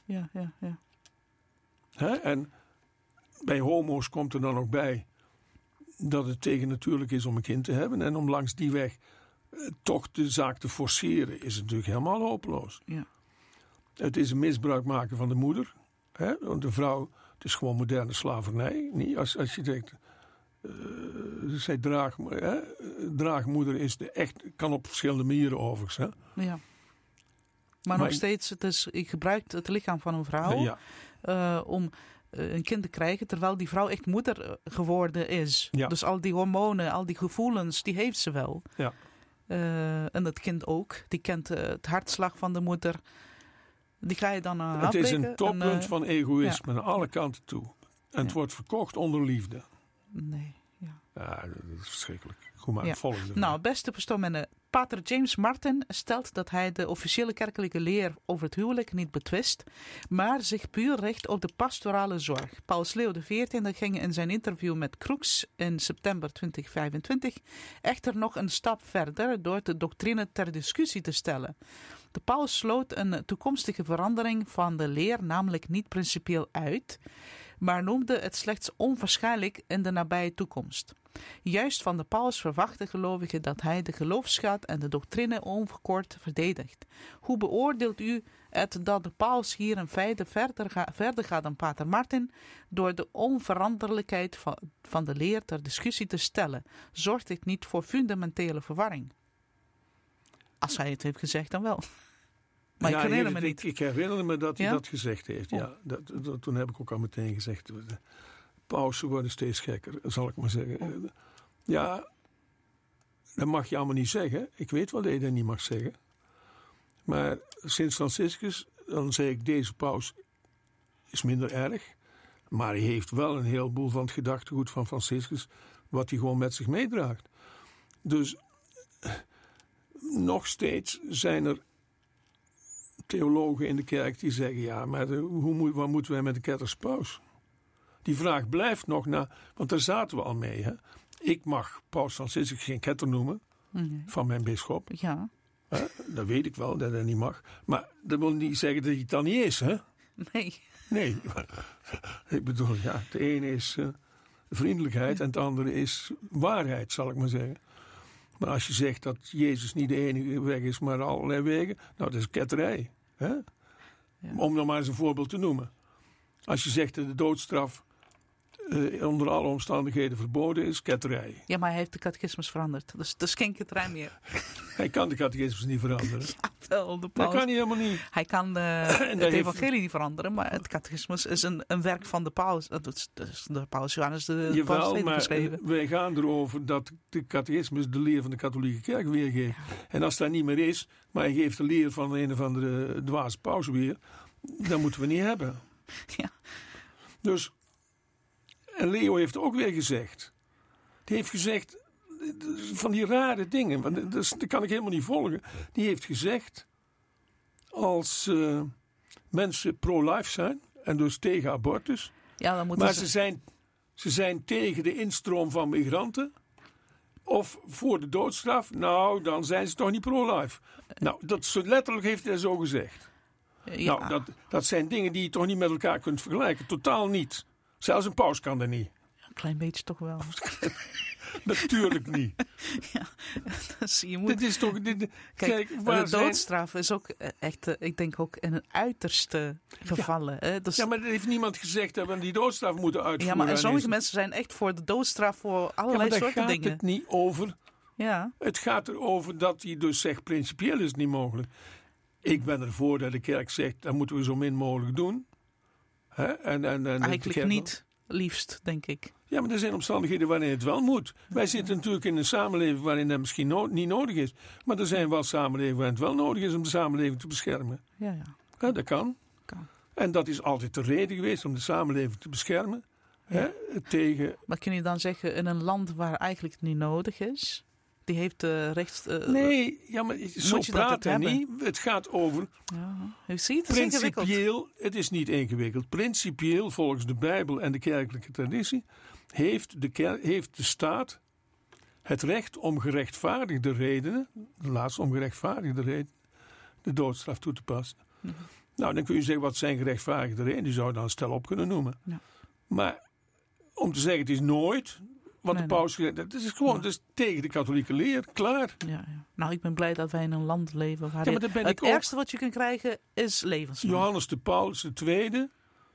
Hè? En bij homo's komt er dan ook bij dat het tegennatuurlijk is om een kind te hebben. En om langs die weg toch de zaak te forceren is het natuurlijk helemaal hopeloos. Ja. Het is een misbruik maken van de moeder. Hè? Want de vrouw, het is gewoon moderne slavernij. Niet? Als je denkt, zij draagmoeder is kan op verschillende manieren overigens. Hè? Ja. Maar nog steeds, je gebruikt het lichaam van een vrouw om een kind te krijgen, terwijl die vrouw echt moeder geworden is. Ja. Dus al die hormonen, al die gevoelens, die heeft ze wel. Ja. En het kind ook. Die kent het hartslag van de moeder. Die ga je dan Het is een toppunt van egoïsme aan alle kanten toe. En het wordt verkocht onder liefde. Nee, ja, dat is verschrikkelijk. Goed maar, volgende. Nou, beste pastoor, Pater James Martin stelt dat hij de officiële kerkelijke leer over het huwelijk niet betwist, maar zich puur richt op de pastorale zorg. Paus Leo XIV ging in zijn interview met Crux in september 2025 echter nog een stap verder door de doctrine ter discussie te stellen. De paus sloot een toekomstige verandering van de leer namelijk niet principieel uit, maar noemde het slechts onwaarschijnlijk in de nabije toekomst. Juist van de paus verwachten gelovigen dat hij de geloofsschat en de doctrine onverkort verdedigt. Hoe beoordeelt u het dat de paus hier in feite verder gaat dan pater Martin door de onveranderlijkheid van de leer ter discussie te stellen? Zorgt dit niet voor fundamentele verwarring? Als hij het heeft gezegd, dan wel. Maar ik herinner me niet. Ik herinner me dat hij dat gezegd heeft. Oh. Ja, toen heb ik ook al meteen gezegd, de pausen worden steeds gekker, zal ik maar zeggen. Oh. Ja, dat mag je allemaal niet zeggen. Ik weet wel dat je dat niet mag zeggen. Maar Sint Franciscus, dan zeg ik, deze paus is minder erg. Maar hij heeft wel een heleboel van het gedachtegoed van Franciscus, wat hij gewoon met zich meedraagt. Dus nog steeds zijn er theologen in de kerk die zeggen, ja, maar wat moeten wij met de ketterse paus? Die vraag blijft nog want daar zaten we al mee. Hè? Ik mag paus Franciscus geen ketter noemen van mijn bisschop. Ja. Dat weet ik wel, dat dat niet mag. Maar dat wil niet zeggen dat hij het dan niet is, hè? Nee. Ik bedoel, ja, de ene is vriendelijkheid en het andere is waarheid, zal ik maar zeggen. Maar als je zegt dat Jezus niet de enige weg is, maar allerlei wegen, nou, dat is ketterij. Hè? Ja. Om nog maar eens een voorbeeld te noemen. Als je zegt dat de doodstraf onder alle omstandigheden verboden is, ketterij. Ja, maar hij heeft de catechismus veranderd. Dus dat is geen ketterij meer. Hij kan de catechismus niet veranderen. Ja, wel, de paus. Dat kan hij helemaal niet. Hij kan het evangelie niet veranderen, maar het catechismus is een werk van de paus. Dat is de paus Johannes de Paus heeft geschreven. Wij gaan erover dat de catechismus de leer van de katholieke kerk weergeeft. Ja. En als dat niet meer is, maar hij geeft de leer van een of andere dwaze paus weer, dan moeten we niet hebben. Ja. Dus, en Leo heeft ook weer gezegd. Die heeft gezegd van die rare dingen, want dat kan ik helemaal niet volgen. Die heeft gezegd, als mensen pro-life zijn en dus tegen abortus, ja, dan maar ze zijn tegen de instroom van migranten of voor de doodstraf, nou, dan zijn ze toch niet pro-life. Nou, dat letterlijk heeft hij zo gezegd. Ja. Nou, dat zijn dingen die je toch niet met elkaar kunt vergelijken. Totaal niet. Zelfs een paus kan dat niet. Een klein beetje toch wel. Natuurlijk niet. Ja, dus je moet... Dit is toch... Kijk, de doodstraf is ook echt, ik denk ook in een uiterste gevallen. Ja, dus... ja, maar er heeft niemand gezegd dat we die doodstraf moeten uitvoeren. Ja, maar sommige mensen zijn echt voor de doodstraf voor allerlei soorten dingen. Daar gaat het niet over. Ja. Het gaat erover dat hij dus zegt, principieel is het niet mogelijk. Ik ben ervoor dat de kerk zegt, dat moeten we zo min mogelijk doen. Hè? Eigenlijk niet, liefst, denk ik. Ja, maar er zijn omstandigheden waarin het wel moet. Wij zitten natuurlijk in een samenleving waarin dat misschien niet nodig is. Maar er zijn wel samenlevingen waarin het wel nodig is om de samenleving te beschermen. Ja. Ja, dat kan. En dat is altijd de reden geweest om de samenleving te beschermen. Ja. Hè, tegen... Maar kun je dan zeggen, in een land waar eigenlijk het niet nodig is... Die heeft rechts... nee, ja, maar zo praat hij niet. Het gaat over... Ja. Zie je, het is principieel, het is niet ingewikkeld. Principieel, volgens de Bijbel en de kerkelijke traditie... heeft de staat het recht om gerechtvaardigde redenen... de laatste om gerechtvaardigde redenen... de doodstraf toe te passen. Mm-hmm. Nou, dan kun je zeggen, wat zijn gerechtvaardigde redenen? Die zou je dan stel op kunnen noemen. Ja. Maar om te zeggen, het is nooit... Wat de paus gezegd heeft, dat is gewoon dus tegen de katholieke leer, klaar. Ja. Nou, ik ben blij dat wij in een land leven waar het ergste wat je kunt krijgen is levenslang. Johannes de Paulus II,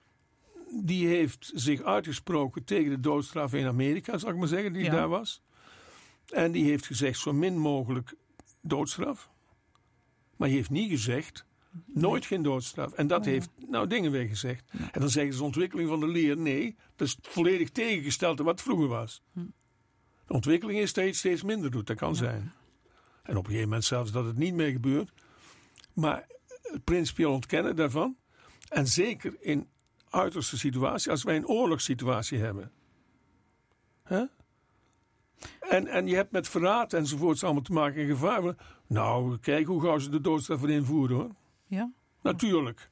die heeft zich uitgesproken tegen de doodstraf in Amerika, zal ik maar zeggen, die daar was. En die heeft gezegd, zo min mogelijk doodstraf. Maar hij heeft niet gezegd, nooit geen doodstraf. En dat heeft dingen weer gezegd. Ja. En dan zeggen ze, de ontwikkeling van de leer, nee, dat is volledig tegengesteld aan wat vroeger was. De ontwikkeling is dat je het steeds minder doet, dat kan zijn. En op een gegeven moment zelfs dat het niet meer gebeurt. Maar het principieel ontkennen daarvan. En zeker in uiterste situatie, als wij een oorlogssituatie hebben. Hè? En je hebt met verraad enzovoorts allemaal te maken in gevaar. Nou, kijk hoe gauw ze de doodstraf weer invoeren, hoor. Ja? Natuurlijk.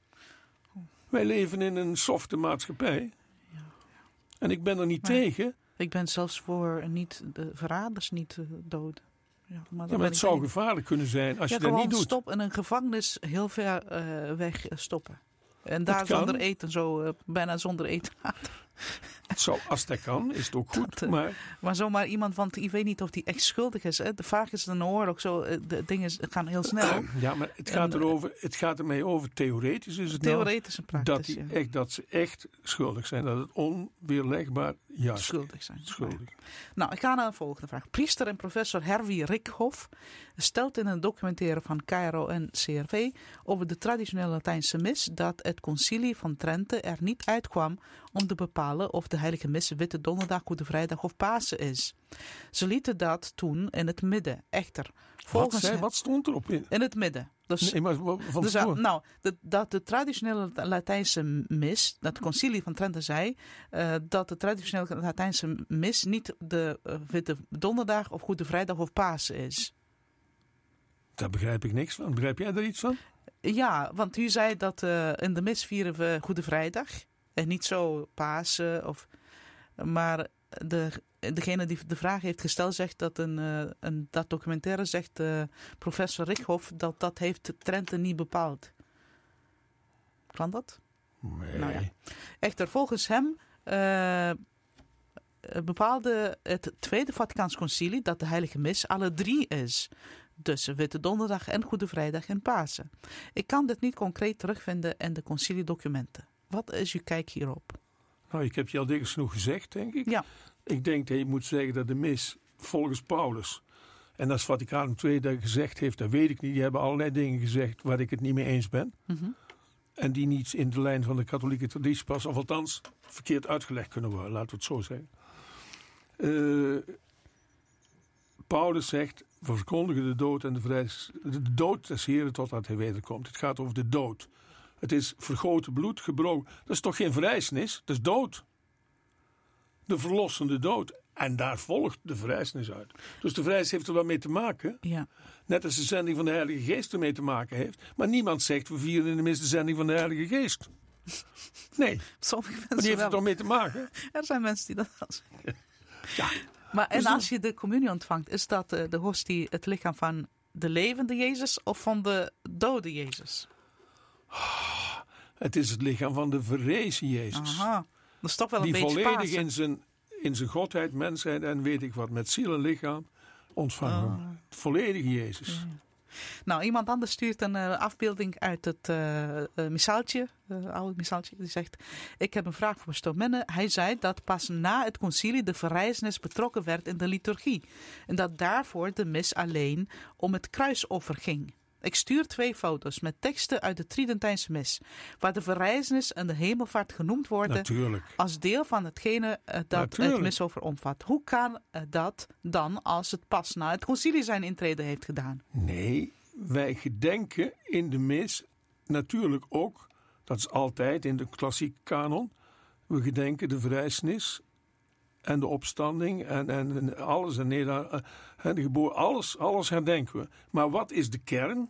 Wij leven in een softe maatschappij. Ja. En ik ben er niet tegen. Ik ben zelfs voor de verraders niet dood. Ja, maar het zou gevaarlijk kunnen zijn als je dat niet doet. Stop in een gevangenis heel ver weg stoppen. En daar zonder eten, zo bijna zonder eten. Het zou, als dat kan, is het ook goed. Maar zomaar iemand, want ik weet niet of die echt schuldig is. Hè? Vaak is het een oorlog, zo, de dingen gaan heel snel. Ja, maar het gaat ermee over, theoretisch is het theoretisch en praktisch, dat ze echt schuldig zijn. Dat het onweerlegbaar schuldig zijn. Schuldig. Nou, ik ga naar de volgende vraag. Priester en professor Herwie Rickhoff stelt in een documentaire van KRO en CRV over de traditionele Latijnse mis dat het concilie van Trente er niet uitkwam om te bepalen of de heilige mis Witte Donderdag, Goede Vrijdag of Pasen is. Ze lieten dat toen in het midden. Echter, wat stond erop in? In het midden. Dus, nee, maar dat de traditionele Latijnse mis, dat het concilie van Trente zei, dat de traditionele Latijnse mis niet de Witte Donderdag of Goede Vrijdag of Pasen is. Daar begrijp ik niks van. Begrijp jij er iets van? Ja, want u zei dat in de mis vieren we Goede Vrijdag en niet zo Pasen. Maar degene die de vraag heeft gesteld zegt dat dat documentaire zegt professor Rickhoff dat heeft Trente niet bepaald. Kan dat? Nee. Nou ja. Echter, volgens hem bepaalde het Tweede Vaticaans Concilie dat de heilige mis alle drie is. Dus Witte Donderdag en Goede Vrijdag en Pasen. Ik kan dit niet concreet terugvinden in de conciliedocumenten. Wat is uw kijk hierop? Nou, ik heb je al dikwijls genoeg gezegd, denk ik. Ja. Ik denk dat je moet zeggen dat de mis volgens Paulus, en als Vaticaan II dat gezegd heeft, dat weet ik niet. Die hebben allerlei dingen gezegd waar ik het niet mee eens ben. Mm-hmm. En die niet in de lijn van de katholieke traditie passen, of althans verkeerd uitgelegd kunnen worden, laten we het zo zeggen. Paulus zegt, we verkondigen de dood en de dood des Heren totdat hij wederkomt. Het gaat over de dood. Het is vergoten bloed, gebroken. Dat is toch geen verrijzenis? Dat is dood. De verlossende dood. En daar volgt de verrijzenis uit. Dus de verrijzenis heeft er wel mee te maken. Ja. Net als de zending van de Heilige Geest ermee te maken heeft. Maar niemand zegt, we vieren in de mis de zending van de Heilige Geest. Nee. Sommige mensen maar die heeft wel. er toch mee te maken? Er zijn mensen die dat wel zeggen. Ja. Maar en als je de communie ontvangt, is dat de hostie het lichaam van de levende Jezus of van de dode Jezus? Het is het lichaam van de verrezen Jezus. Aha, dat is toch wel een die beetje volledig Pasen. in zijn godheid, mensheid en weet ik wat, met ziel en lichaam ontvangen. Het volledige Jezus. Ja. Nou, iemand anders stuurt een afbeelding uit het missaaltje, oude missaaltje. Die zegt, ik heb een vraag voor pastoor Menne. Hij zei dat pas na het concilie de verrijzenis betrokken werd in de liturgie. En dat daarvoor de mis alleen om het kruisoffer ging. Ik stuur 2 foto's met teksten uit de Tridentijnse mis, waar de verrijzenis en de hemelvaart genoemd worden. Natuurlijk. Als deel van hetgene dat het misoffer omvat. Hoe kan dat dan als het pas na het concilie zijn intrede heeft gedaan? Nee, wij gedenken in de mis natuurlijk ook, dat is altijd in de klassieke kanon, we gedenken de verrijzenis en de opstanding en alles en de geboorte, alles herdenken we. Maar wat is de kern?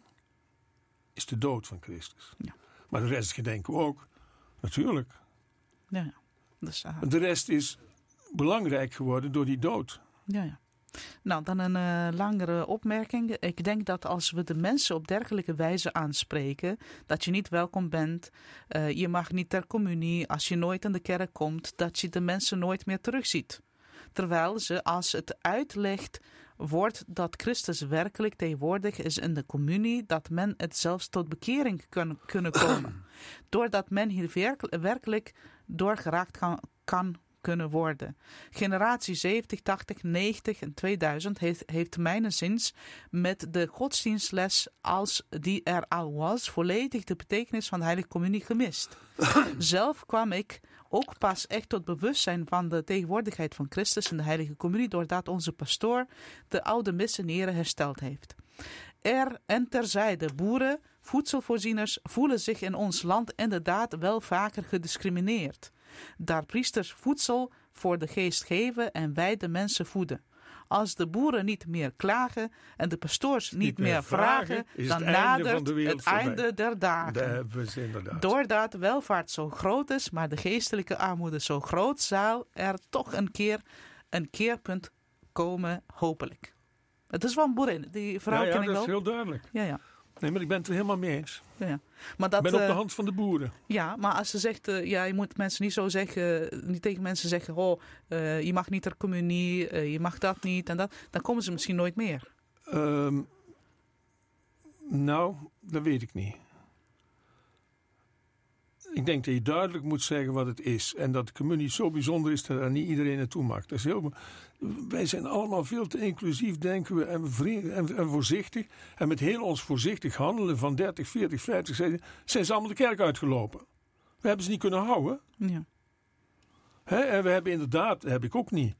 Is de dood van Christus. Ja. Maar de rest gedenken we ook. Natuurlijk. Ja. Dus, de rest is belangrijk geworden door die dood. Ja. Nou, dan een langere opmerking. Ik denk dat als we de mensen op dergelijke wijze aanspreken, dat je niet welkom bent, je mag niet ter communie, als je nooit in de kerk komt, dat je de mensen nooit meer terugziet. Terwijl ze, als het uitlegt wordt dat Christus werkelijk tegenwoordig is in de communie, dat men het zelfs tot bekering kunnen komen. Doordat men hier werkelijk doorgeraakt kan kunnen worden. Generatie 70, 80, 90 en 2000 heeft mijnenzins met de godsdienstles als die er al was volledig de betekenis van de Heilige Communie gemist. Zelf kwam ik ook pas echt tot bewustzijn van de tegenwoordigheid van Christus in de Heilige Communie doordat onze pastoor de oude misseneren hersteld heeft. En terzijde, boeren, voedselvoorzieners voelen zich in ons land inderdaad wel vaker gediscrimineerd. Daar priesters voedsel voor de geest geven en wij de mensen voeden. Als de boeren niet meer klagen en de pastoors niet meer vragen, dan nadert het einde der dagen. Doordat welvaart zo groot is, maar de geestelijke armoede zo groot, zal er toch een keerpunt komen, hopelijk. Het is wel een boerin. Die vrouw ken ik wel. Dat is heel duidelijk. Ja. Nee, maar ik ben het er helemaal mee eens. Ja. Maar dat, ik ben op de hand van de boeren. Ja, maar als ze zegt, je moet mensen niet zo zeggen, niet tegen mensen zeggen, je mag niet ter communie, je mag dat niet en dat, dan komen ze misschien nooit meer. Nou, dat weet ik niet. Ik denk dat je duidelijk moet zeggen wat het is. En dat de communie zo bijzonder is dat er niet iedereen naartoe mag. Dat is wij zijn allemaal veel te inclusief, denken we, en voorzichtig. En met heel ons voorzichtig handelen van 30, 40, 50 zijn ze allemaal de kerk uitgelopen. We hebben ze niet kunnen houden. Ja. En we hebben inderdaad, dat heb ik ook niet,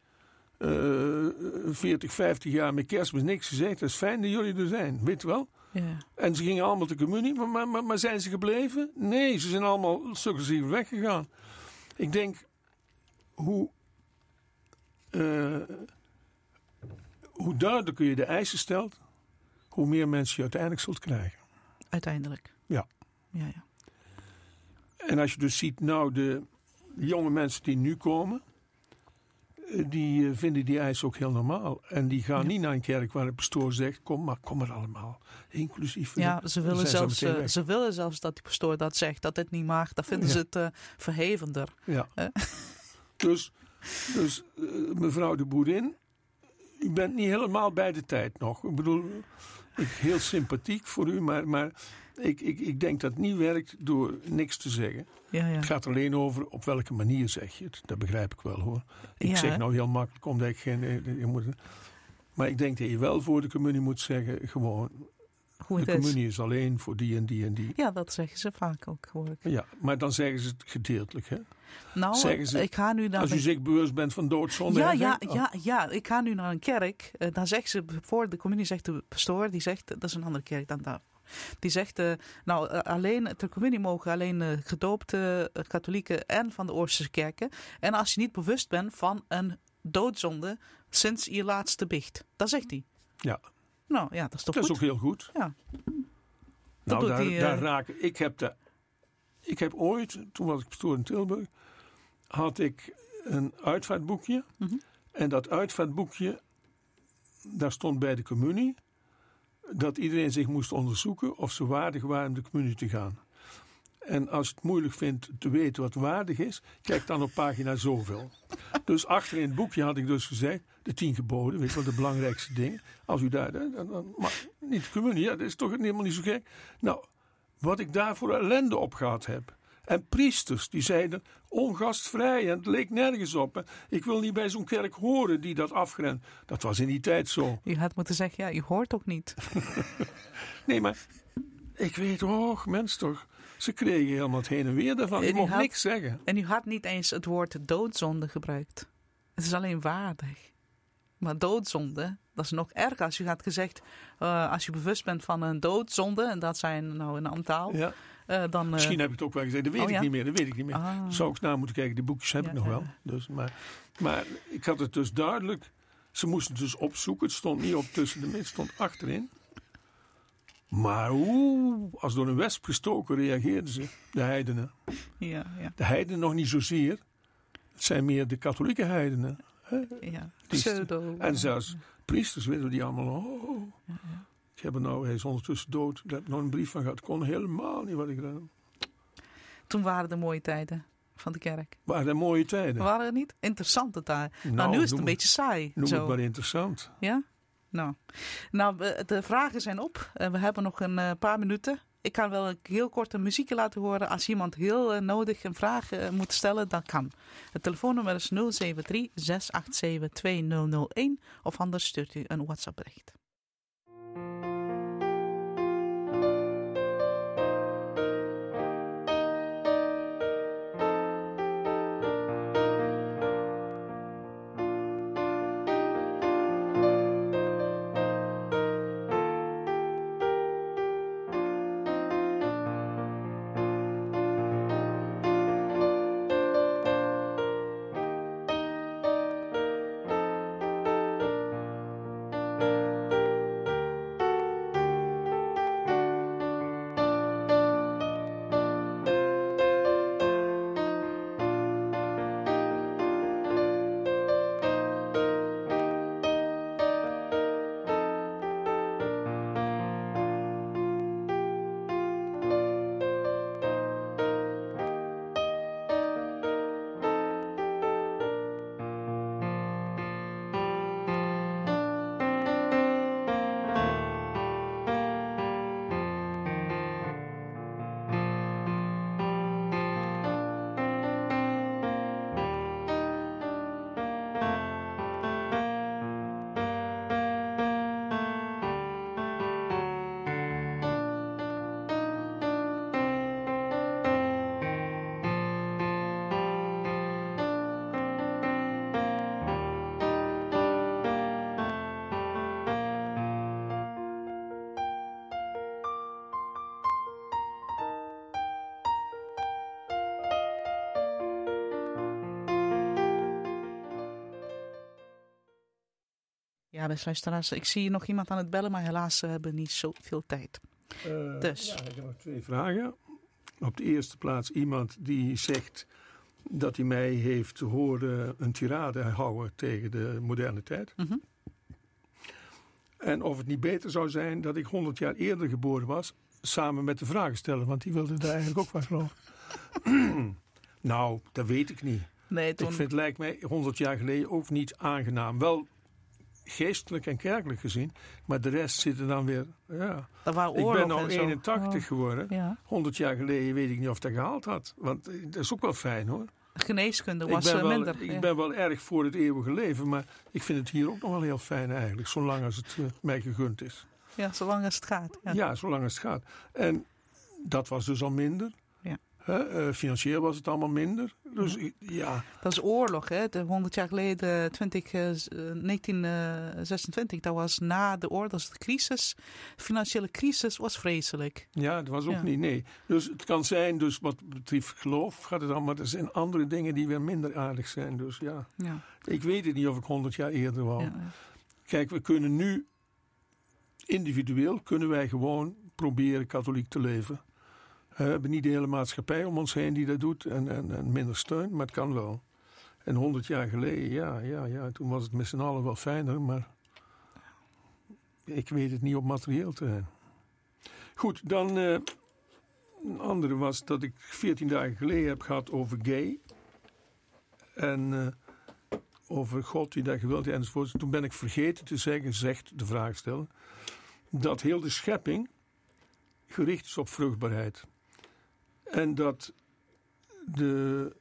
40, 50 jaar met Kerstmis niks gezegd. Dat is fijn dat jullie er zijn, weet je wel? Ja. En ze gingen allemaal de communie, maar zijn ze gebleven? Nee, ze zijn allemaal successief weggegaan. Ik denk, hoe duidelijker je de eisen stelt, hoe meer mensen je uiteindelijk zult krijgen. Uiteindelijk. Ja. Ja. En als je dus ziet, nou, de jonge mensen die nu komen, die vinden die eisen ook heel normaal. En die gaan niet naar een kerk waar de pastoor zegt, kom maar allemaal. Inclusief. Ja, ze willen zelfs dat die pastoor dat zegt, dat het niet mag. Dan vinden ze het verhevender. Ja. Dus mevrouw de boerin, u bent niet helemaal bij de tijd nog. Ik bedoel, heel sympathiek voor u, maar ik denk dat het niet werkt door niks te zeggen. Ja. Het gaat alleen over op welke manier zeg je het. Dat begrijp ik wel, hoor. Ik zeg nou heel makkelijk, omdat ik geen... Maar ik denk dat je wel voor de communie moet zeggen, gewoon... De communie is alleen voor die en die en die. Ja, dat zeggen ze vaak ook, hoor ik. Ja, maar dan zeggen ze het gedeeltelijk, hè? Nou, ik ga nu naar... Als u zich bewust bent van doodzonde... Ja, ik ga nu naar een kerk. Dan zegt ze, voor de communie zegt de pastoor, die zegt, dat is een andere kerk dan daar. Die zegt, alleen ter communie mogen alleen gedoopte katholieken en van de Oosterse kerken. En als je niet bewust bent van een doodzonde sinds je laatste biecht. Dat zegt hij. Ja. Nou ja, dat is toch goed? Dat is ook heel goed. Ja. Nou, daar raken... Ik heb ooit, toen was ik pastoor in Tilburg, had ik een uitvaartboekje. Mm-hmm. En dat uitvaartboekje, daar stond bij de communie dat iedereen zich moest onderzoeken of ze waardig waren om de communie te gaan. En als je het moeilijk vindt te weten wat waardig is, kijk dan op pagina zoveel. Dus achter in het boekje had ik dus gezegd, de 10 geboden, weet je wel, de belangrijkste dingen. Als u daar, dan maar niet de communie, ja, dat is toch helemaal niet zo gek. Nou, wat ik daar voor ellende op gehad heb. En priesters die zeiden, ongastvrij, en het leek nergens op. Hè. Ik wil niet bij zo'n kerk horen die dat afgrenst. Dat was in die tijd zo. U had moeten zeggen, ja, u hoort ook niet. Nee, maar ik weet, mens toch. Ze kregen helemaal het heen en weer daarvan. Je mocht niks zeggen. En u had niet eens het woord doodzonde gebruikt. Het is alleen waardig. Maar doodzonde, dat is nog erger. Als u had gezegd, als je bewust bent van een doodzonde, en dat zijn nou een aantal... Ja. Dan, misschien heb ik het ook wel gezegd, dat weet ik niet meer. Zou ik naar moeten kijken, die boekjes heb ik nog wel. Dus, maar ik had het dus duidelijk. Ze moesten het dus opzoeken. Het stond niet op tussen de midden, het stond achterin. Maar als door een wesp gestoken reageerden ze, de heidenen. Ja. De heidenen nog niet zozeer. Het zijn meer de katholieke heidenen. Ja, pseudo. En zelfs priesters, weten we die allemaal. Hij is ondertussen dood. Daar heb ik nog een brief van gehad. Ik kon helemaal niet wat ik gedaan. Toen waren de mooie tijden van de kerk. Waren er mooie tijden? Waren er niet? Interessante tijden. Nou, nu is het een beetje saai. Noem het maar interessant. Ja? Nou, de vragen zijn op. We hebben nog een paar minuten. Ik kan wel heel kort een muziekje laten horen. Als iemand heel nodig een vraag moet stellen, dan kan. Het telefoonnummer is 073 687 2001. Of anders stuurt u een WhatsApp bericht. Ja, beste luisteraars, ik zie nog iemand aan het bellen, maar helaas hebben we niet zoveel tijd. Dus. Ja, ik heb nog 2 vragen. Op de eerste plaats iemand die zegt dat hij mij heeft horen een tirade houden tegen de moderne tijd. Mm-hmm. En of het niet beter zou zijn dat ik 100 jaar eerder geboren was, samen met de vragensteller, want die wilde daar eigenlijk ook van geloven. Nou, dat weet ik niet. Nee, toen... Ik vind, lijkt mij 100 jaar geleden ook niet aangenaam. Wel geestelijk en kerkelijk gezien, maar de rest zit er dan weer... Ja. Ik ben nou 81 geworden. Ja. 100 jaar geleden weet ik niet of dat gehaald had. Want dat is ook wel fijn, hoor. Geneeskunde was minder. Ik ben wel erg voor het eeuwige leven, maar ik vind het hier ook nog wel heel fijn eigenlijk. Zolang als het mij gegund is. Ja, zolang als het gaat. Ja, zolang als het gaat. En dat was dus al minder. Ja. Financieel was het allemaal minder. Dus ja. Dat is oorlog, hè? De 100 jaar geleden, 1926, dat was na de oorlog, de crisis. De financiële crisis was vreselijk. Ja, dat was ook niet, nee. Dus het kan zijn, dus wat betreft geloof gaat het dan, maar er zijn andere dingen die weer minder aardig zijn. Dus ja. Ik weet het niet of ik 100 jaar eerder wou. Ja. Kijk, we kunnen nu, individueel, kunnen wij gewoon proberen katholiek te leven. We hebben niet de hele maatschappij om ons heen die dat doet en minder steun, maar het kan wel. En 100 jaar geleden, ja, toen was het met z'n allen wel fijner, maar ik weet het niet op materieel terrein. Goed, dan een andere was dat ik 14 dagen geleden heb gehad over gay. En over God die dat gewild enzovoort. Toen ben ik vergeten te zeggen, zegt de vraagsteller, dat heel de schepping gericht is op vruchtbaarheid. En dat de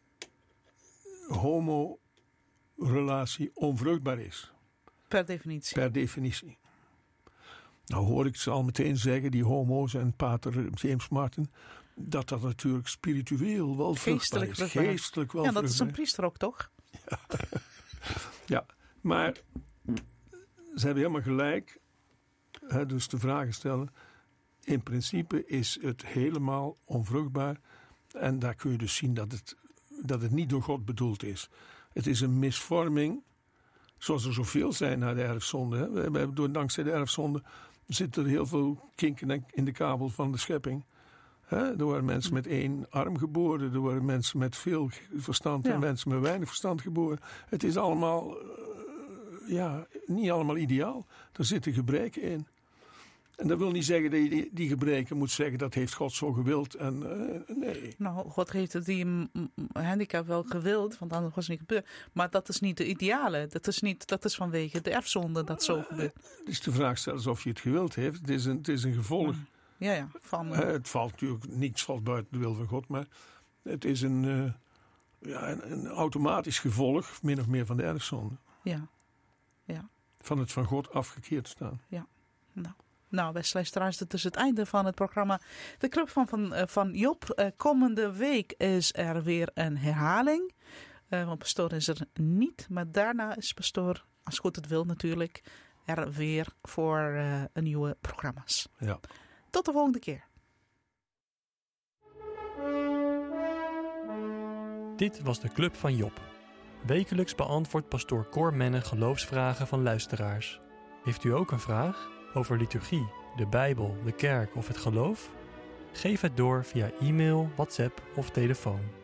homo-relatie onvruchtbaar is. Per definitie. Per definitie. Nou hoor ik ze al meteen zeggen, die homo's en pater James Martin, dat natuurlijk spiritueel wel vruchtbaar is. Geestelijk wel vruchtbaar. Ja, dat is een priester ook, toch? Ja, ja, maar ze hebben helemaal gelijk. Dus de vragen stellen. In principe is het helemaal onvruchtbaar. En daar kun je dus zien dat het niet door God bedoeld is. Het is een misvorming, zoals er zoveel zijn na de erfzonde. Hè. We hebben dankzij de erfzonde zitten er heel veel kinken in de kabel van de schepping. Er worden mensen met 1 arm geboren. Er worden mensen met veel verstand en mensen met weinig verstand geboren. Het is allemaal, niet allemaal ideaal. Er zitten gebreken in. En dat wil niet zeggen dat je die gebreken moet zeggen, dat heeft God zo gewild. Nee. Nou, God heeft die handicap wel gewild, want anders was het niet gebeurd. Maar dat is niet de ideale. Dat is vanwege de erfzonde dat zo gebeurt. Het is de vraag zelfs of je het gewild heeft. Het is een gevolg. Ja. Het valt natuurlijk, niets valt buiten de wil van God, maar het is een automatisch gevolg, min of meer, van de erfzonde. Ja. Van het van God afgekeerd staan. Ja, Nou, beste luisteraars, dit is het einde van het programma De Club van Job. Komende week is er weer een herhaling. Want pastoor is er niet. Maar daarna is pastoor, als goed het wil natuurlijk, er weer voor een nieuwe programma's. Ja. Tot de volgende keer. Dit was de Club van Job. Wekelijks beantwoordt pastoor Cor Menne geloofsvragen van luisteraars. Heeft u ook een vraag over liturgie, de Bijbel, de kerk of het geloof? Geef het door via e-mail, WhatsApp of telefoon.